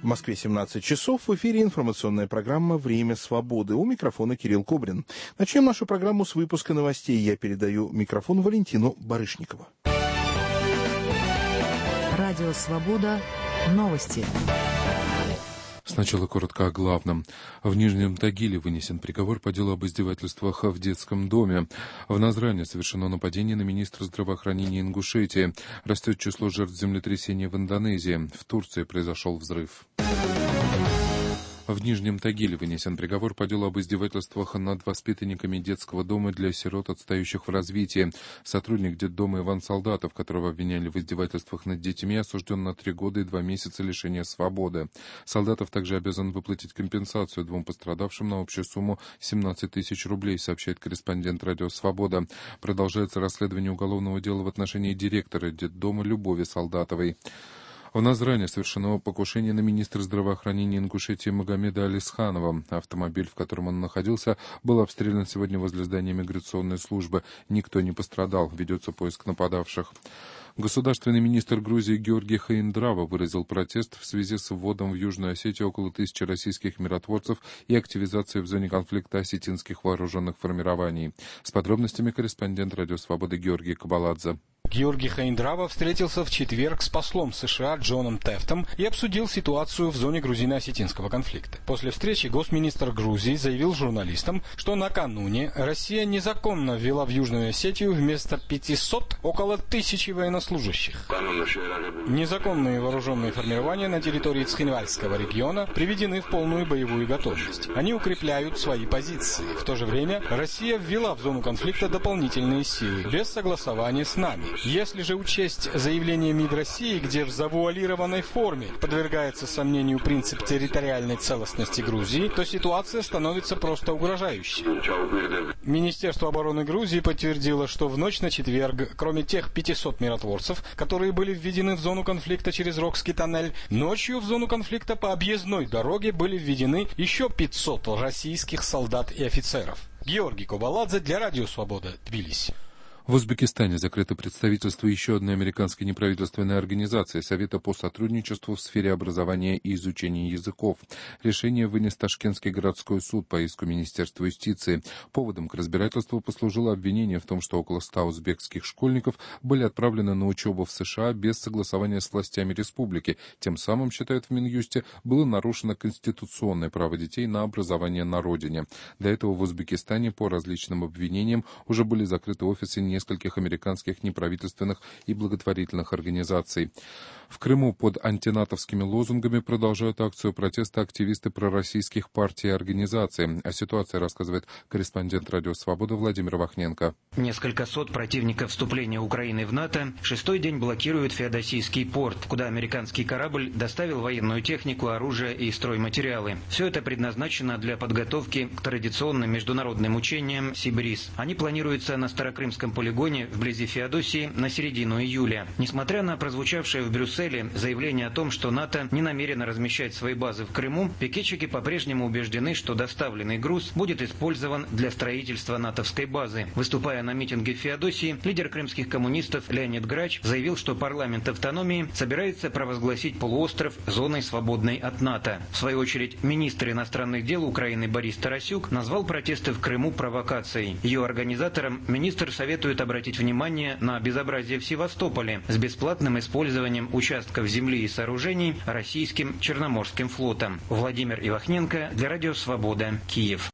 В Москве 17 часов. В эфире информационная программа «Время свободы». У микрофона Кирилл Кубрин. Начнем нашу программу с выпуска новостей. Я передаю микрофон Валентину Барышникову. Радио «Свобода». Новости. Сначала коротко о главном. В Нижнем Тагиле вынесен приговор по делу об издевательствах в детском доме. В Назране совершено нападение на министра здравоохранения Ингушетии. Растет число жертв землетрясения в Индонезии. В Турции произошел взрыв. В Нижнем Тагиле вынесен приговор по делу об издевательствах над воспитанниками детского дома для сирот, отстающих в развитии. Сотрудник детдома Иван Солдатов, которого обвиняли в издевательствах над детьми, осужден на 3 года и 2 месяца лишения свободы. Солдатов также обязан выплатить компенсацию 2 пострадавшим на общую сумму 17 тысяч рублей, сообщает корреспондент «Радио Свобода». Продолжается расследование уголовного дела в отношении директора детдома Любови Солдатовой. В Назране совершено покушение на министра здравоохранения Ингушетии Магомеда Алисханова. Автомобиль, в котором он находился, был обстрелян сегодня возле здания миграционной службы. Никто не пострадал. Ведется поиск нападавших. Государственный министр Грузии Георгий Хаиндрава выразил протест в связи с вводом в Южную Осетию около 1000 российских миротворцев и активизацией в зоне конфликта осетинских вооруженных формирований. С подробностями корреспондент «Радио Свободы» Георгий Кабаладзе. Георгий Хаиндрава встретился в четверг с послом США Джоном Тефтом и обсудил ситуацию в зоне грузино-осетинского конфликта. После встречи госминистр Грузии заявил журналистам, что накануне Россия незаконно ввела в Южную Осетию вместо 500 около 1000 военнослужащих. Незаконные вооруженные формирования на территории Цхинвальского региона приведены в полную боевую готовность. Они укрепляют свои позиции. В то же время Россия ввела в зону конфликта дополнительные силы без согласования с нами. Если же учесть заявление МИД России, где в завуалированной форме подвергается сомнению принцип территориальной целостности Грузии, то ситуация становится просто угрожающей. Министерство обороны Грузии подтвердило, что в ночь на четверг, кроме тех 500 миротворцев, которые были введены в зону конфликта через Рокский тоннель, ночью в зону конфликта по объездной дороге были введены еще 500 российских солдат и офицеров. Георгий Кабаладзе для Радио Свобода, Тбилиси. В Узбекистане закрыто представительство еще одной американской неправительственной организации Совета по сотрудничеству в сфере образования и изучения языков. Решение вынес Ташкентский городской суд по иску Министерства юстиции. Поводом к разбирательству послужило обвинение в том, что около 100 узбекских школьников были отправлены на учебу в США без согласования с властями республики. Тем самым, считают в Минюсте, было нарушено конституционное право детей на образование на родине. До этого в Узбекистане по различным обвинениям уже были закрыты офисы нескольких американских неправительственных и благотворительных организаций. В Крыму под антинатовскими лозунгами продолжают акцию протеста активисты пророссийских партий и организаций. О ситуации рассказывает корреспондент «Радио Свобода» Владимир Вахненко. Несколько сот противников вступления Украины в НАТО 6-й день блокируют Феодосийский порт, куда американский корабль доставил военную технику, оружие и стройматериалы. Все это предназначено для подготовки к традиционным международным учениям «Сибриз». Они планируются на Старокрымском полигоне вблизи Феодосии на середину июля. Несмотря на прозвучавшее в Брюсселе заявление о том, что НАТО не намерено размещать свои базы в Крыму, пикетчики по-прежнему убеждены, что доставленный груз будет использован для строительства натовской базы. Выступая на митинге в Феодосии, лидер крымских коммунистов Леонид Грач заявил, что парламент автономии собирается провозгласить полуостров зоной, свободной от НАТО. В свою очередь, министр иностранных дел Украины Борис Тарасюк назвал протесты в Крыму провокацией. Ее организаторам министр советует обратить внимание на безобразие в Севастополе с бесплатным использованием участков земли и сооружений российским Черноморским флотом. Владимир Ивахненко для Радио Свобода, Киев.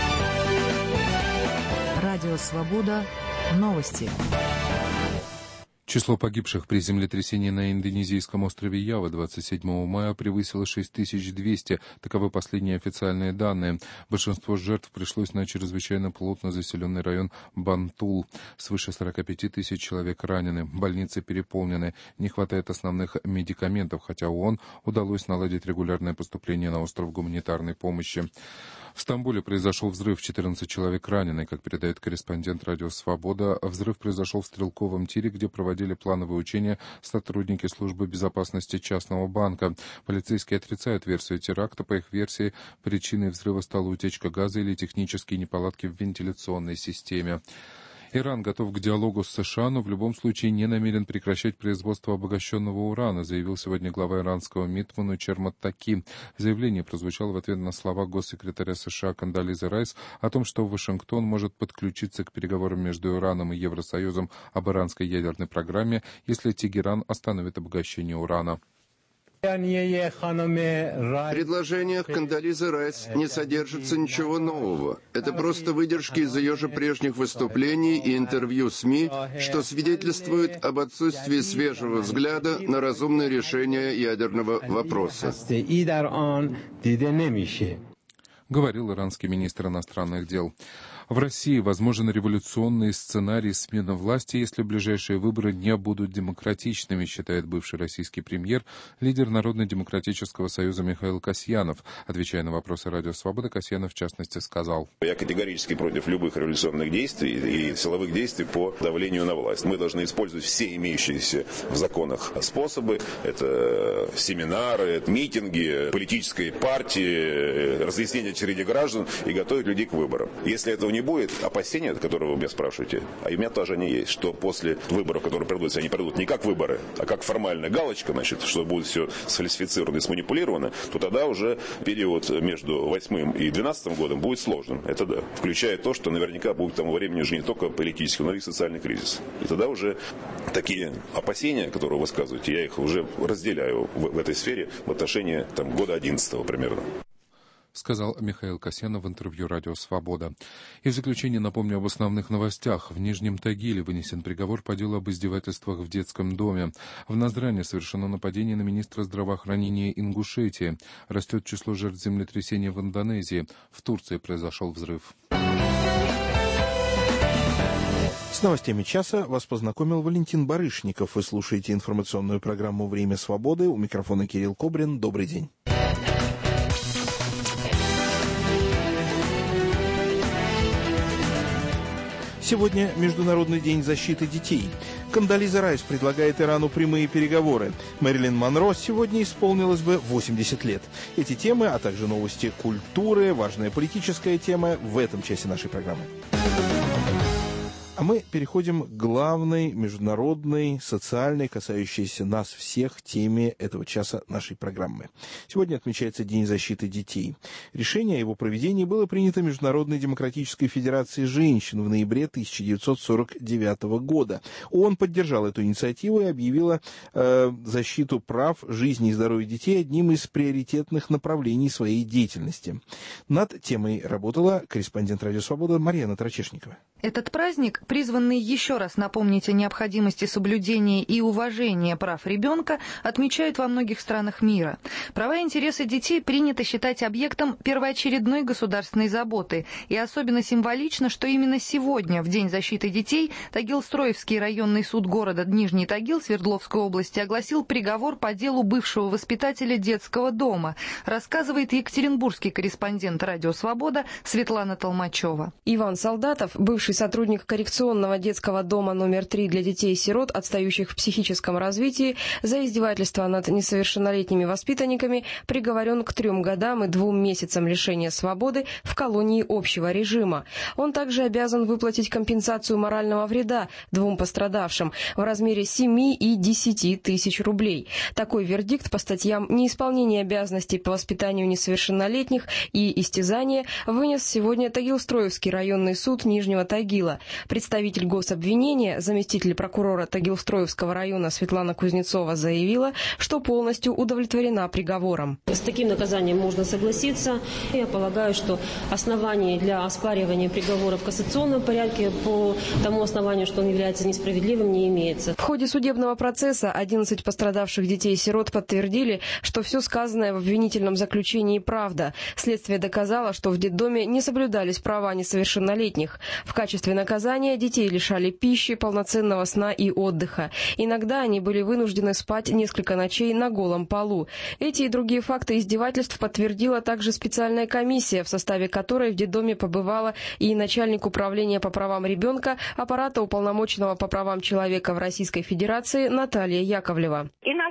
Радио Свобода. Новости. Число погибших при землетрясении на индонезийском острове Ява 27 мая превысило 6200. Таковы последние официальные данные. Большинство жертв пришлось на чрезвычайно плотно заселенный район Бантул. Свыше 45 тысяч человек ранены. Больницы переполнены. Не хватает основных медикаментов, хотя ООН удалось наладить регулярное поступление на остров гуманитарной помощи. В Стамбуле произошел взрыв, 14 человек ранены. Как передает корреспондент «Радио Свобода», взрыв произошел в стрелковом тире, где проводили плановые учения сотрудники службы безопасности частного банка. Полицейские отрицают версию теракта. По их версии, причиной взрыва стала утечка газа или технические неполадки в вентиляционной системе. Иран готов к диалогу с США, но в любом случае не намерен прекращать производство обогащенного урана, заявил сегодня глава иранского МИД Манучер Маттаки. Заявление прозвучало в ответ на слова госсекретаря США Кондолизы Райс о том, что Вашингтон может подключиться к переговорам между Ираном и Евросоюзом об иранской ядерной программе, если Тегеран остановит обогащение урана. В предложениях Кондолизы Райс не содержится ничего нового. Это просто выдержки из ее же прежних выступлений и интервью СМИ, что свидетельствует об отсутствии свежего взгляда на разумное решение ядерного вопроса. Говорил иранский министр иностранных дел. В России возможен революционный сценарий смены власти, если ближайшие выборы не будут демократичными, считает бывший российский премьер, лидер Народно-демократического союза Михаил Касьянов. Отвечая на вопросы «Радио Свобода», Касьянов в частности сказал: «Я категорически против любых революционных действий и силовых действий по давлению на власть. Мы должны использовать все имеющиеся в законах способы. Это семинары, это митинги, политические партии, разъяснения среди граждан и готовить людей к выборам. Если этого не будет, опасения, которые вы меня спрашиваете, а у меня тоже они есть, что после выборов, которые пройдут, они пройдут не как выборы, а как формальная галочка, значит, что будет все сфальсифицировано и сманипулировано, то тогда уже период между 8 и 12 годом будет сложным. Это да. Включая то, что наверняка будет к тому времени уже не только политический, но и социальный кризис. И тогда уже такие опасения, которые вы высказываете, я их уже разделяю в этой сфере в отношении года 11 примерно. Сказал Михаил Касьянов в интервью «Радио Свобода». И в заключение напомню об основных новостях. В Нижнем Тагиле вынесен приговор по делу об издевательствах в детском доме. В Назране совершено нападение на министра здравоохранения Ингушетии. Растет число жертв землетрясения в Индонезии. В Турции произошел взрыв. С новостями часа вас познакомил Валентин Барышников. Вы слушаете информационную программу «Время свободы». У микрофона Кирилл Кобрин. Добрый день. Сегодня Международный день защиты детей. Кондолиза Райс предлагает Ирану прямые переговоры. Мэрилин Монро сегодня исполнилось бы 80 лет. Эти темы, а также новости культуры, важная политическая тема в этом часе нашей программы. А мы переходим к главной международной, социальной, касающейся нас всех теме этого часа нашей программы. Сегодня отмечается День защиты детей. Решение о его проведении было принято Международной демократической федерацией женщин в ноябре 1949 года. ООН поддержал эту инициативу и объявила защиту прав, жизни и здоровья детей одним из приоритетных направлений своей деятельности. Над темой работала корреспондент «Радио Свобода» Марьяна Трачешникова. Этот праздник, призванный еще раз напомнить о необходимости соблюдения и уважения прав ребенка, отмечают во многих странах мира. Права и интересы детей принято считать объектом первоочередной государственной заботы. И особенно символично, что именно сегодня, в День защиты детей, Тагил-Строевский районный суд города Нижний Тагил Свердловской области огласил приговор по делу бывшего воспитателя детского дома, рассказывает екатеринбургский корреспондент «Радио Свобода» Светлана Толмачева. Иван Солдатов, бывший сотрудник коррекционного детского дома номер 3 для детей-сирот, отстающих в психическом развитии, за издевательство над несовершеннолетними воспитанниками приговорен к 3 годам и 2 месяцам лишения свободы в колонии общего режима. Он также обязан выплатить компенсацию морального вреда 2 пострадавшим в размере 7 и 10 тысяч рублей. Такой вердикт по статьям неисполнение обязанностей по воспитанию несовершеннолетних и истязания вынес сегодня Тагил-Строевский районный суд Нижнего Тагила. Представитель гособвинения, заместитель прокурора Тагил-Строевского района Светлана Кузнецова заявила, что полностью удовлетворена приговором. С таким наказанием можно согласиться. Я полагаю, что оснований для оспаривания приговора в кассационном порядке по тому основанию, что он является несправедливым, не имеется. В ходе судебного процесса 11 пострадавших детей-сирот подтвердили, что все сказанное в обвинительном заключении правда. Следствие доказало, что в детдоме не соблюдались права несовершеннолетних. В качестве наказания детей лишали пищи, полноценного сна и отдыха. Иногда они были вынуждены спать несколько ночей на голом полу. Эти и другие факты издевательств подтвердила также специальная комиссия, в составе которой в детдоме побывала и начальник управления по правам ребенка аппарата уполномоченного по правам человека в Российской Федерации Наталья Яковлева. И настолько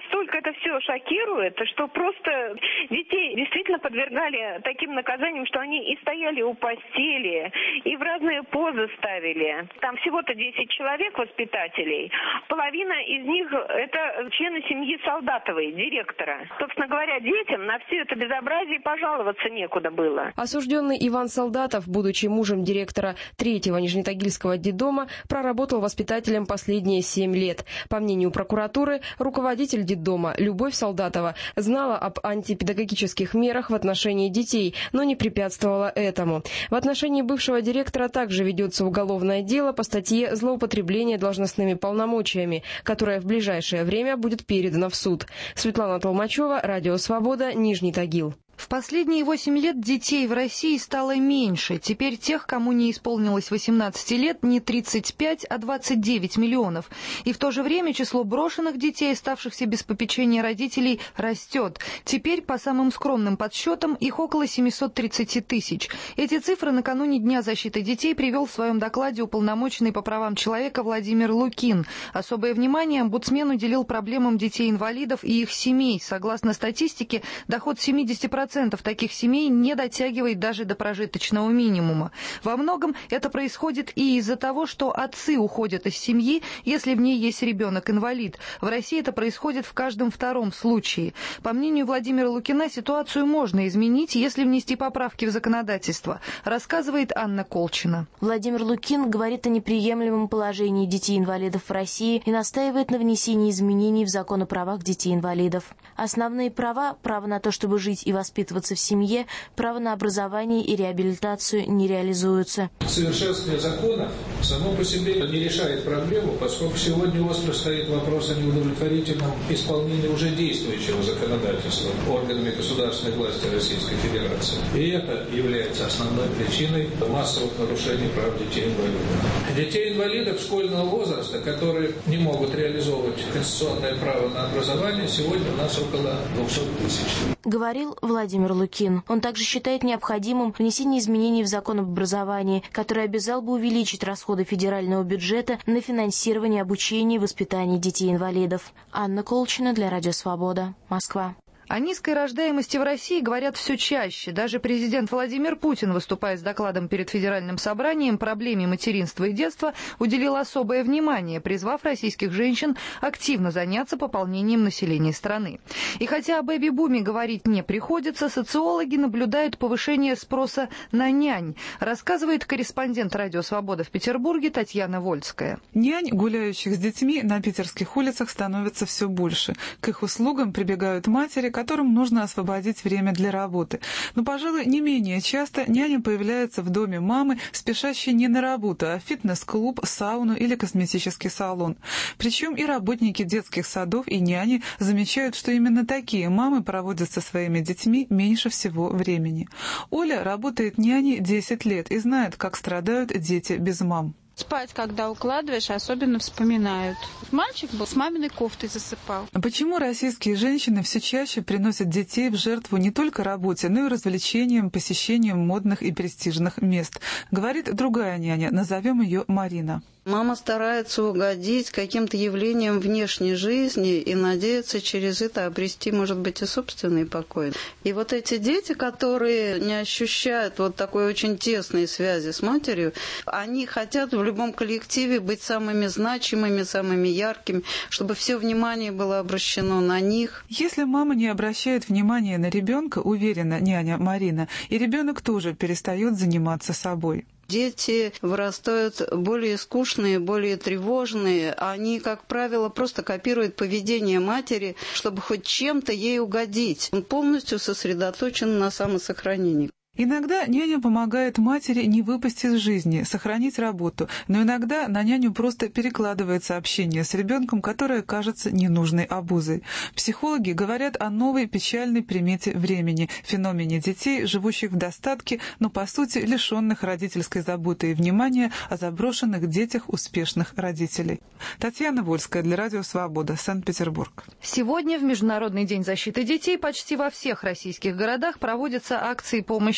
это все шокирует, что просто детей действительно подвергали таким наказаниям, что они и стояли у постели, и в разные позы ставили. Там всего-то 10 человек, воспитателей. Половина из них это члены семьи Солдатовой, директора. Собственно говоря, детям на все это безобразие пожаловаться некуда было. Осужденный Иван Солдатов, будучи мужем директора 3-го Нижнетагильского детдома, проработал воспитателем последние 7 лет. По мнению прокуратуры, руководитель детдома Любовь Солдатова знала об антипедагогических мерах в отношении детей, но не препятствовала этому. В отношении бывшего директора также ведется уголовное дело по статье «Злоупотребление должностными полномочиями», которое в ближайшее время будет передано в суд. Светлана Толмачева, Радио Свобода, Нижний Тагил. В последние 8 лет детей в России стало меньше. Теперь тех, кому не исполнилось 18 лет, не 35, а 29 миллионов. И в то же время число брошенных детей, оставшихся без попечения родителей, растет. Теперь, по самым скромным подсчетам, их около 730 тысяч. Эти цифры накануне Дня защиты детей привел в своем докладе уполномоченный по правам человека Владимир Лукин. Особое внимание омбудсмен уделил проблемам детей-инвалидов и их семей. Согласно статистике, доход 70% таких семей не дотягивает даже до прожиточного минимума. Во многом это происходит и из-за того, что отцы уходят из семьи, если в ней есть ребенок-инвалид. В России это происходит в каждом втором случае. По мнению Владимира Лукина, ситуацию можно изменить, если внести поправки в законодательство, рассказывает Анна Колчина. Владимир Лукин говорит о неприемлемом положении детей-инвалидов в России и настаивает на внесении изменений в закон о правах детей-инвалидов. Основные права – право на то, чтобы жить и воспитываться в семье, право на образование и реабилитацию не реализуются. Совершенствование законов само по себе не решает проблему, поскольку сегодня остро стоит вопрос о неудовлетворительном исполнении уже действующего законодательства органами государственной власти Российской Федерации. И это является основной причиной массовых нарушений прав детей-инвалидов. Детей-инвалидов школьного возраста, которые не могут реализовывать конституционное право на образование, сегодня у нас около 200 тысяч. Говорил Владимир Лукин. Он также считает необходимым внесение изменений в закон об образовании, который обязал бы увеличить расходы федерального бюджета на финансирование обучения и воспитания детей-инвалидов. Анна Колчина для Радио Свобода, Москва. О низкой рождаемости в России говорят все чаще. Даже президент Владимир Путин, выступая с докладом перед Федеральным собранием проблеме материнства и детства, уделил особое внимание, призвав российских женщин активно заняться пополнением населения страны. И хотя о бэби-буме говорить не приходится, социологи наблюдают повышение спроса на нянь, рассказывает корреспондент Радио Свобода в Петербурге Татьяна Вольская. Нянь, гуляющих с детьми, на питерских улицах становится все больше. К их услугам прибегают матери, которым нужно освободить время для работы. Но, пожалуй, не менее часто няня появляется в доме мамы, спешащей не на работу, а в фитнес-клуб, сауну или косметический салон. Причем и работники детских садов, и няни замечают, что именно такие мамы проводят со своими детьми меньше всего времени. Оля работает няней 10 лет и знает, как страдают дети без мам. Спать, когда укладываешь, особенно вспоминают. Мальчик был с маминой кофтой засыпал. Почему российские женщины все чаще приносят детей в жертву не только работе, но и развлечениям, посещением модных и престижных мест? Говорит другая няня, назовем ее Марина. Мама старается угодить каким-то явлениям внешней жизни и надеется через это обрести, может быть, и собственный покой. И вот эти дети, которые не ощущают вот такой очень тесной связи с матерью, они хотят в любом коллективе быть самыми значимыми, самыми яркими, чтобы все внимание было обращено на них. Если мама не обращает внимания на ребенка, уверена няня Марина, и ребенок тоже перестает заниматься собой. Дети вырастают более скучные, более тревожные. Они, как правило, просто копируют поведение матери, чтобы хоть чем-то ей угодить. Он полностью сосредоточен на самосохранении. Иногда няня помогает матери не выпасть из жизни, сохранить работу, но иногда на няню просто перекладывается общение с ребенком, которое кажется ненужной обузой. Психологи говорят о новой печальной примете времени, феномене детей, живущих в достатке, но по сути лишенных родительской заботы и внимания, о заброшенных детях успешных родителей. Татьяна Вольская для Радио Свобода, Санкт-Петербург. Сегодня в Международный день защиты детей почти во всех российских городах проводятся акции помощи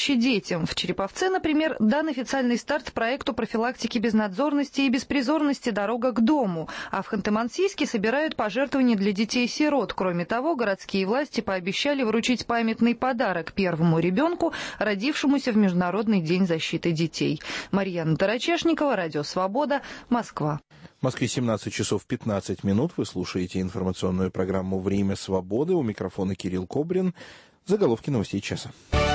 помощи детям. В Череповце, например, дан официальный старт проекту профилактики безнадзорности и беспризорности «Дорога к дому». А в Ханты-Мансийске собирают пожертвования для детей-сирот. Кроме того, городские власти пообещали вручить памятный подарок первому ребенку, родившемуся в Международный день защиты детей. Марьяна Тарачешникова, Радио «Свобода», Москва. В Москве 17 часов 15 минут. Вы слушаете информационную программу «Время свободы». У микрофона Кирилл Кобрин. Заголовки новостей часа.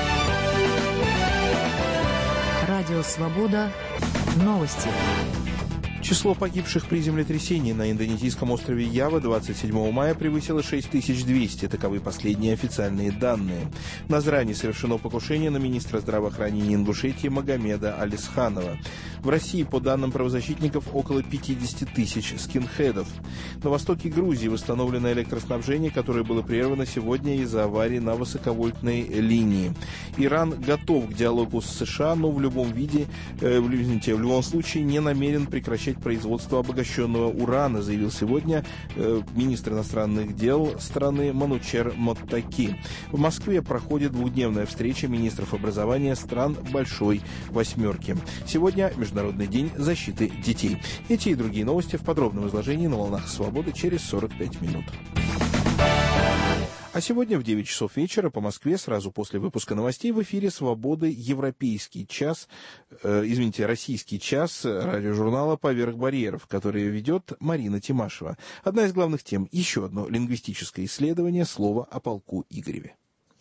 Радио «Свобода». Новости. Число погибших при землетрясении на индонезийском острове Ява 27 мая превысило 6200. Таковы последние официальные данные. В Назране совершено покушение на министра здравоохранения Ингушетии Магомеда Алисханова. В России, по данным правозащитников, около 50 тысяч скинхедов. На востоке Грузии восстановлено электроснабжение, которое было прервано сегодня из-за аварии на высоковольтной линии. Иран готов к диалогу с США, но в любом случае не намерен прекращать производство обогащенного урана, заявил сегодня министр иностранных дел страны Манучер Моттаки. В Москве проходит двухдневная встреча министров образования стран Большой Восьмерки. Сегодня Международный день защиты детей. Эти и другие новости в подробном изложении на «Волнах Свободы» через 45 минут. А сегодня в 9 часов вечера по Москве, сразу после выпуска новостей, в эфире «Свободы» российский час радиожурнала «Поверх барьеров», который ведет Марина Тимашева. Одна из главных тем – еще одно лингвистическое исследование слова о полку Игореве.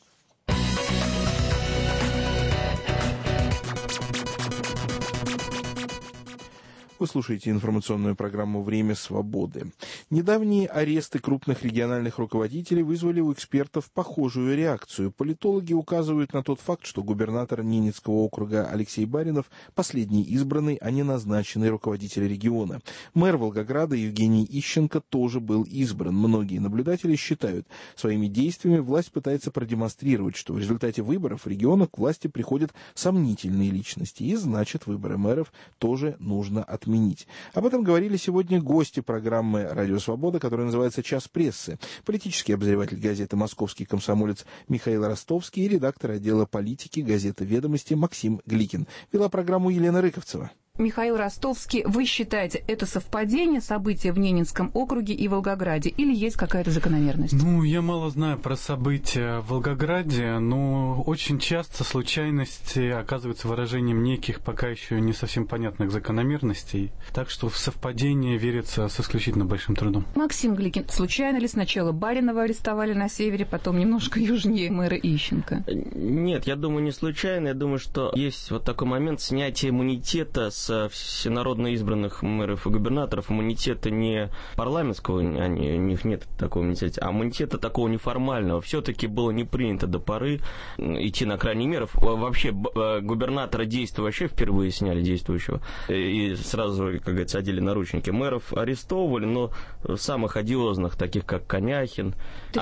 Вы слушаете информационную программу «Время свободы». Недавние аресты крупных региональных руководителей вызвали у экспертов похожую реакцию. Политологи указывают на тот факт, что губернатор Ненецкого округа Алексей Баринов – последний избранный, а не назначенный руководитель региона. Мэр Волгограда Евгений Ищенко тоже был избран. Многие наблюдатели считают, своими действиями власть пытается продемонстрировать, что в результате выборов в регионах к власти приходят сомнительные личности, и значит, выборы мэров тоже нужно отменить. Об этом говорили сегодня гости программы «Радио Свобода», которая называется «Час прессы». Политический обозреватель газеты «Московский комсомолец» Михаил Ростовский и редактор отдела политики газеты «Ведомости» Максим Гликин. Вела программу Елена Рыковцева. Михаил Ростовский, вы считаете, это совпадение события в Ненецком округе и Волгограде, или есть какая-то закономерность? Я мало знаю про события в Волгограде, но очень часто случайности оказываются выражением неких пока еще не совсем понятных закономерностей, так что в совпадение верится с исключительно большим трудом. Максим Гликин, случайно ли сначала Баринова арестовали на севере, потом немножко южнее мэра Ищенко? Нет, я думаю, не случайно. Я думаю, что есть вот такой момент снятия иммунитета с всенародно избранных мэров и губернаторов. Иммунитета не парламентского, у них нет такого иммунитета, а иммунитета такого неформального. Все-таки было не принято до поры идти на крайние меры. Вообще губернатора действия вообще впервые сняли действующего. И сразу, как говорится, одели наручники. Мэров арестовывали, но самых одиозных, таких как Коняхин.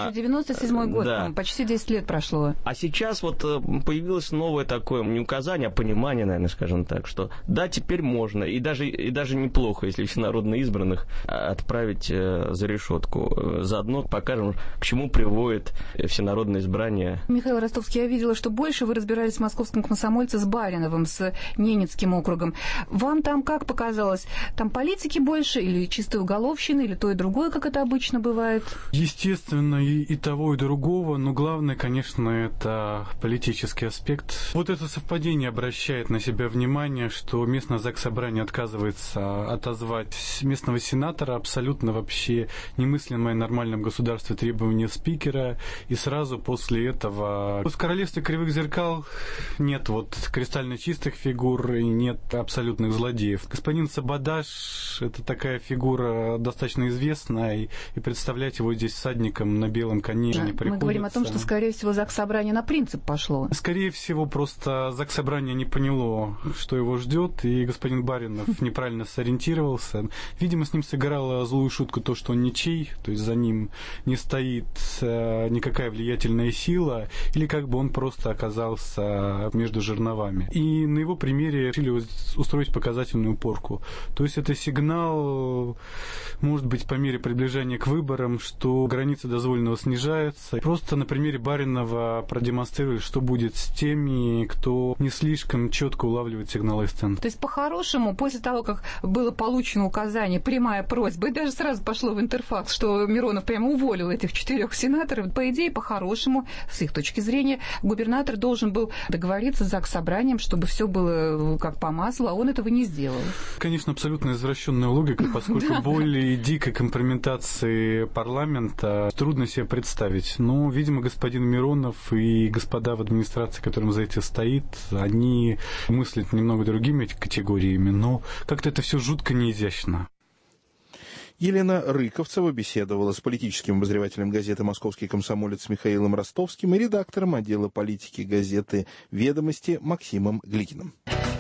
1997 год, да. Почти 10 лет прошло. А сейчас вот появилось новое такое, не указание, а понимание, наверное, скажем так, что да, теперь можно, и даже неплохо, если всенародно избранных отправить за решетку. Заодно покажем, к чему приводит всенародное избрание. Михаил Ростовский, я видела, что больше вы разбирались в московском комсомольце с Бариновым, с Ненецким округом. Вам там как показалось? Там политики больше или чистой уголовщины, или то и другое, как это обычно бывает? Естественно, и того, и другого, но главное, конечно, это политический аспект. Вот это совпадение обращает на себя внимание, что местное Заксобрание отказывается отозвать местного сенатора, абсолютно вообще немыслимое в нормальном государстве требование спикера, и сразу после этого в королевстве кривых зеркал нет вот кристально чистых фигур и нет абсолютных злодеев. Господин Сабадаш — это такая фигура достаточно известная, и представлять его здесь всадником на белом коне не приходится. Мы говорим о том, что, скорее всего, Заксобрание на принцип пошло. Скорее всего, просто Заксобрание не поняло, что его ждет, и господин Баринов неправильно сориентировался. Видимо, с ним сыграла злую шутку то, что он ничей, то есть за ним не стоит никакая влиятельная сила, или как бы он просто оказался между жерновами. И на его примере решили устроить показательную порку. То есть это сигнал, может быть, по мере приближения к выборам, что граница дозволенного снижается. Просто на примере Баринова продемонстрировали, что будет с теми, кто не слишком четко улавливает сигналы сцены. То есть, по-хорошему, после того, как было получено указание, прямая просьба, и даже сразу пошло в Интерфакс, что Миронов прямо уволил этих 4 сенаторов, по идее, по-хорошему, с их точки зрения, губернатор должен был договориться с Заксобранием, чтобы все было как по маслу, а он этого не сделал. Конечно, абсолютно извращенная логика, поскольку более дикой компрометации парламента трудно себе представить. Но, видимо, господин Миронов и господа в администрации, которым за этим стоит, они мыслят немного другими категориями, но как-то это все жутко неизящно. Елена Рыковцева беседовала с политическим обозревателем газеты «Московский комсомолец» Михаилом Ростовским и редактором отдела политики газеты «Ведомости» Максимом Гликиным.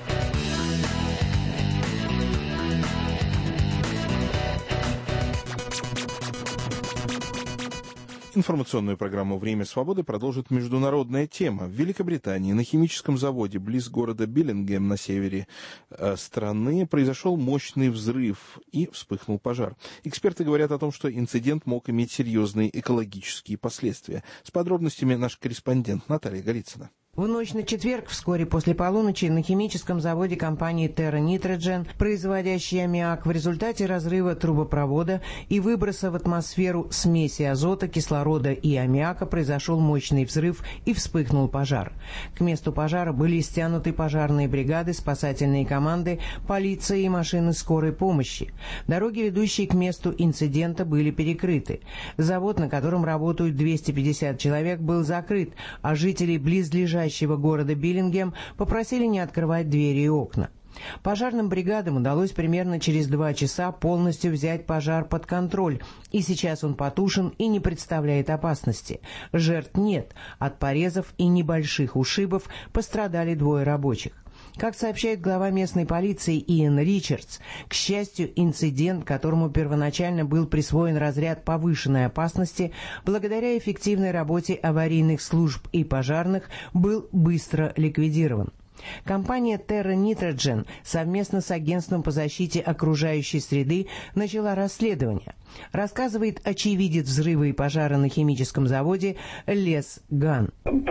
Информационную программу «Время свободы» продолжит международная тема. В Великобритании на химическом заводе близ города Биллингем на севере страны произошел мощный взрыв и вспыхнул пожар. Эксперты говорят о том, что инцидент мог иметь серьезные экологические последствия. С подробностями наш корреспондент Наталья Голицына. В ночь на четверг, вскоре после полуночи, на химическом заводе компании Terra Nitrogen, производящей аммиак, в результате разрыва трубопровода и выброса в атмосферу смеси азота, кислорода и аммиака произошел мощный взрыв и вспыхнул пожар. К месту пожара были стянуты пожарные бригады, спасательные команды, полиция и машины скорой помощи. Дороги, ведущие к месту инцидента, были перекрыты. Завод, на котором работают 250 человек, был закрыт, а жителей близлежащих города Биллингем попросили не открывать двери и окна. Пожарным бригадам удалось примерно через 2 часа полностью взять пожар под контроль, и сейчас он потушен и не представляет опасности. Жертв нет, от порезов и небольших ушибов пострадали 2 рабочих. Как сообщает глава местной полиции Иэн Ричардс, к счастью, инцидент, которому первоначально был присвоен разряд повышенной опасности, благодаря эффективной работе аварийных служб и пожарных, был быстро ликвидирован. Компания Terra Nitrogen совместно с Агентством по защите окружающей среды начала расследование, рассказывает очевидец взрыва и пожара на химическом заводе Лес Ган.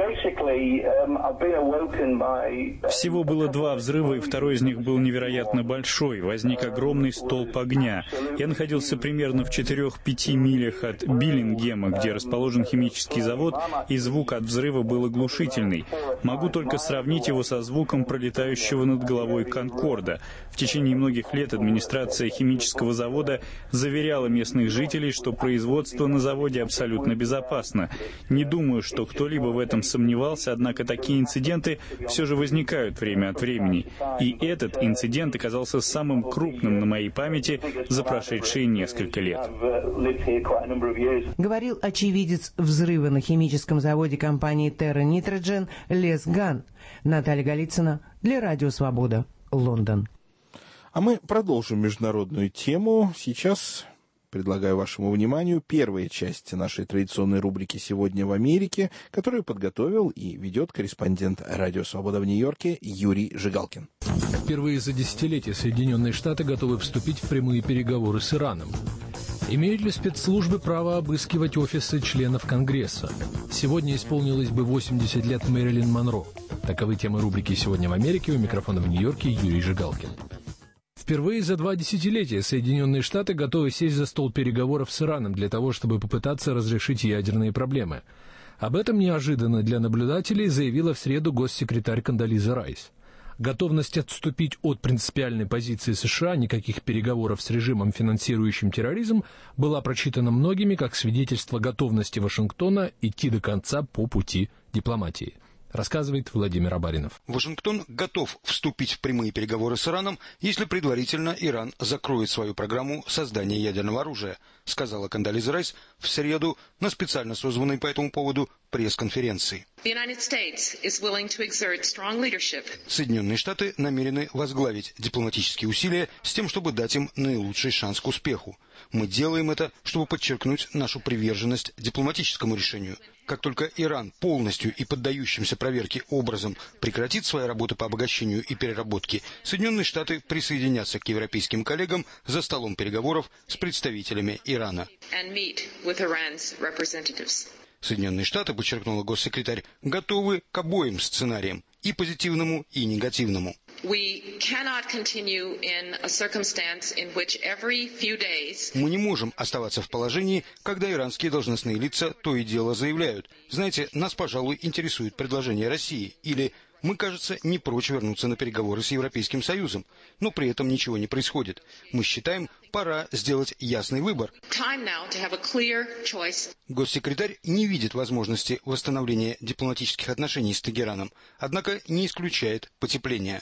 Всего было 2 взрыва, и второй из них был невероятно большой. Возник огромный столб огня. Я находился примерно в 4-5 милях от Биллингема, где расположен химический завод, и звук от взрыва был оглушительный. Могу только сравнить его со звуком пролетающего над головой «Конкорда». В течение многих лет администрация химического завода заверяла местных жителей, что производство на заводе абсолютно безопасно. Не думаю, что кто-либо в этом сомневался, однако такие инциденты все же возникают время от времени. И этот инцидент оказался самым крупным на моей памяти за прошедшие несколько лет. Говорил очевидец взрыва на химическом заводе компании Terra Nitrogen Лес Ган. Наталья Голицына для Радио Свобода, Лондон. А мы продолжим международную тему. Сейчас предлагаю вашему вниманию первая часть нашей традиционной рубрики «Сегодня в Америке», которую подготовил и ведет корреспондент Радио Свобода в Нью-Йорке Юрий Жигалкин. Впервые за десятилетия Соединенные Штаты готовы вступить в прямые переговоры с Ираном. Имеют ли спецслужбы право обыскивать офисы членов Конгресса? Сегодня исполнилось бы 80 лет Мэрилин Монро. Таковы темы рубрики «Сегодня в Америке». У микрофона в Нью-Йорке Юрий Жигалкин. Впервые за 2 десятилетия Соединенные Штаты готовы сесть за стол переговоров с Ираном для того, чтобы попытаться разрешить ядерные проблемы. Об этом неожиданно для наблюдателей заявила в среду госсекретарь Кондолиза Райс. Готовность отступить от принципиальной позиции США, никаких переговоров с режимом, финансирующим терроризм, была прочитана многими как свидетельство готовности Вашингтона идти до конца по пути дипломатии. рассказывает Владимир Абаринов. Вашингтон готов вступить в прямые переговоры с Ираном, если предварительно Иран закроет свою программу создания ядерного оружия, сказала Кондолиза Райс в среду на специально созванной по этому поводу пресс-конференции. Соединенные Штаты намерены возглавить дипломатические усилия с тем, чтобы дать им наилучший шанс к успеху. Мы делаем это, чтобы подчеркнуть нашу приверженность дипломатическому решению. Как только Иран полностью и поддающимся проверке образом прекратит свои работы по обогащению и переработке, Соединенные Штаты присоединятся к европейским коллегам за столом переговоров с представителями Ирана. Соединенные Штаты, подчеркнула госсекретарь, готовы к обоим сценариям, и позитивному, и негативному. Мы не можем оставаться в положении, когда иранские должностные лица то и дело заявляют: знаете, нас, пожалуй, интересует предложение России, или мы, кажется, не прочь вернуться на переговоры с Европейским Союзом, но при этом ничего не происходит. Мы считаем, пора сделать ясный выбор. Госсекретарь не видит возможности восстановления дипломатических отношений с Тегераном, однако не исключает потепления.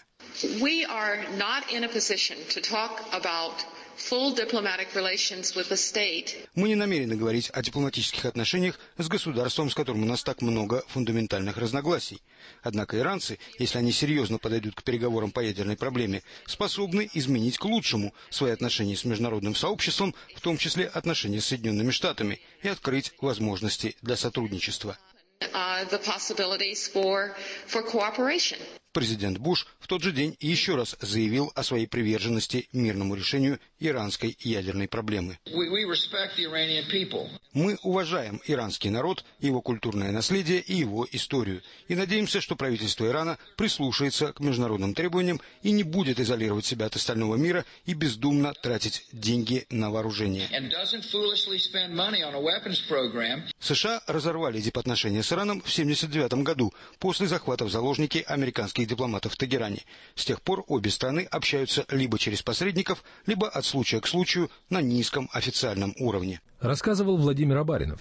Мы не намерены говорить о дипломатических отношениях с государством, с которым у нас так много фундаментальных разногласий. Однако иранцы, если они серьезно подойдут к переговорам по ядерной проблеме, способны изменить к лучшему свои отношения с международным сообществом, в том числе отношения с Соединенными Штатами, и открыть возможности для сотрудничества. Президент Буш в тот же день еще раз заявил о своей приверженности мирному решению иранской ядерной проблемы. Мы уважаем иранский народ, его культурное наследие и его историю, и надеемся, что правительство Ирана прислушается к международным требованиям и не будет изолировать себя от остального мира и бездумно тратить деньги на вооружение. США разорвали дипотношения с Ираном в 1979 году после захвата в заложники американских дипломатов в Тегеране. С тех пор обе страны общаются либо через посредников, либо от случая к случаю на низком официальном уровне. Рассказывал Владимир Абаринов.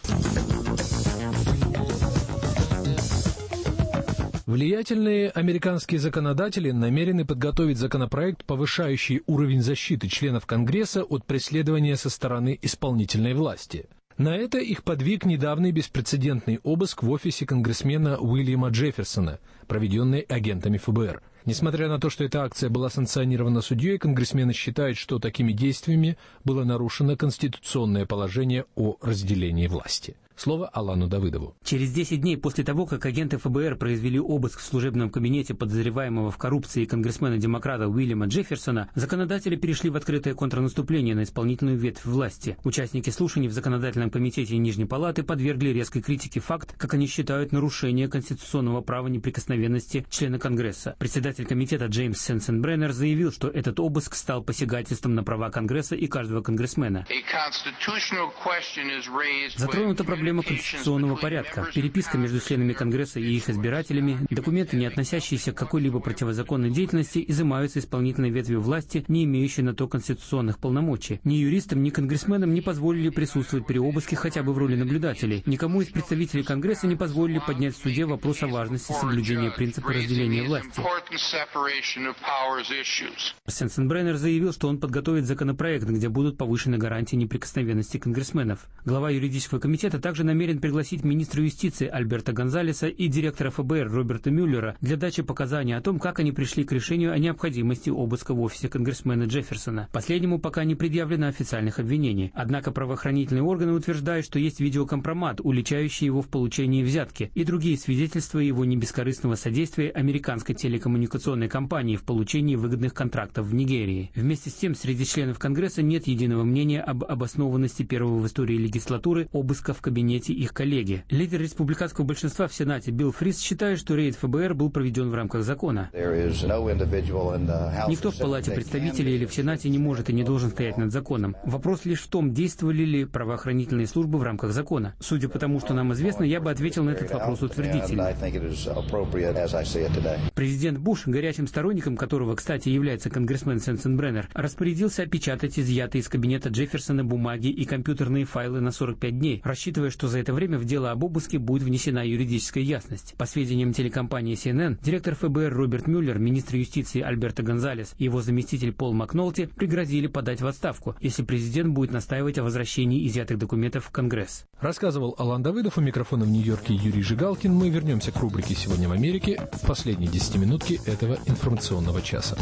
Влиятельные американские законодатели намерены подготовить законопроект, повышающий уровень защиты членов Конгресса от преследования со стороны исполнительной власти. На это их подвиг недавний беспрецедентный обыск в офисе конгрессмена Уильяма Джефферсона, проведенный агентами ФБР. Несмотря на то, что эта акция была санкционирована судьей, конгрессмены считают, что такими действиями было нарушено конституционное положение о разделении власти. Слово Алану Давыдову. Через 10 дней после того, как агенты ФБР произвели обыск в служебном кабинете подозреваемого в коррупции конгрессмена-демократа Уильяма Джефферсона, законодатели перешли в открытое контрнаступление на исполнительную ветвь власти. Участники слушаний в Законодательном комитете Нижней Палаты подвергли резкой критике факт, как они считают, нарушение конституционного права неприкосновенности члена Конгресса. Председатель комитета Джеймс Сенсенбреннер заявил, что этот обыск стал посягательством на права Конгресса и каждого конгрессмена. Затронута проблема конституционного порядка, переписка между членами Конгресса и их избирателями, документы, не относящиеся к какой-либо противозаконной деятельности, изымаются исполнительной ветвью власти, не имеющей на то конституционных полномочий. Ни юристам, ни конгрессменам не позволили присутствовать при обыске хотя бы в роли наблюдателей. Никому из представителей Конгресса не позволили поднять в суде вопрос о важности соблюдения принципа разделения власти. Сенсенбреннер заявил, что он подготовит законопроект, где будут повышены гарантии неприкосновенности конгрессменов. Глава юридического комитета также намерен пригласить министра юстиции Альберта Гонзалеса и директора ФБР Роберта Мюллера для дачи показаний о том, как они пришли к решению о необходимости обыска в офисе конгрессмена Джефферсона. Последнему пока не предъявлено официальных обвинений. Однако правоохранительные органы утверждают, что есть видеокомпромат, уличающий его в получении взятки, и другие свидетельства его небескорыстного содействия американской телекоммуникационной компании в получении выгодных контрактов в Нигерии. Вместе с тем, среди членов Конгресса нет единого мнения об обоснованности первого в истории легислатуры обыска в кабинете их коллеги. Лидер республиканского большинства в Сенате Билл Фриз считает, что рейд ФБР был проведен в рамках закона. Никто в Палате представителей или в Сенате не может и не должен стоять над законом. Вопрос лишь в том, действовали ли правоохранительные службы в рамках закона. Судя по тому, что нам известно, я бы ответил на этот вопрос утвердительно. Президент Буш муж, горячим сторонником которого, кстати, является конгрессмен Сенсенбреннер, распорядился опечатать изъятые из кабинета Джефферсона бумаги и компьютерные файлы на 45 дней, рассчитывая, что за это время в дело об обыске будет внесена юридическая ясность. По сведениям телекомпании CNN, директор ФБР Роберт Мюллер, министр юстиции Альберто Гонзалес и его заместитель Пол Макнолти пригрозили подать в отставку, если президент будет настаивать о возвращении изъятых документов в Конгресс. Рассказывал Алан Давыдов, у микрофона в Нью-Йорке Юрий Жигалкин. Мы вернемся к рубрике «Сегодня в Америке» в последней 10-минутке этого информационного часа.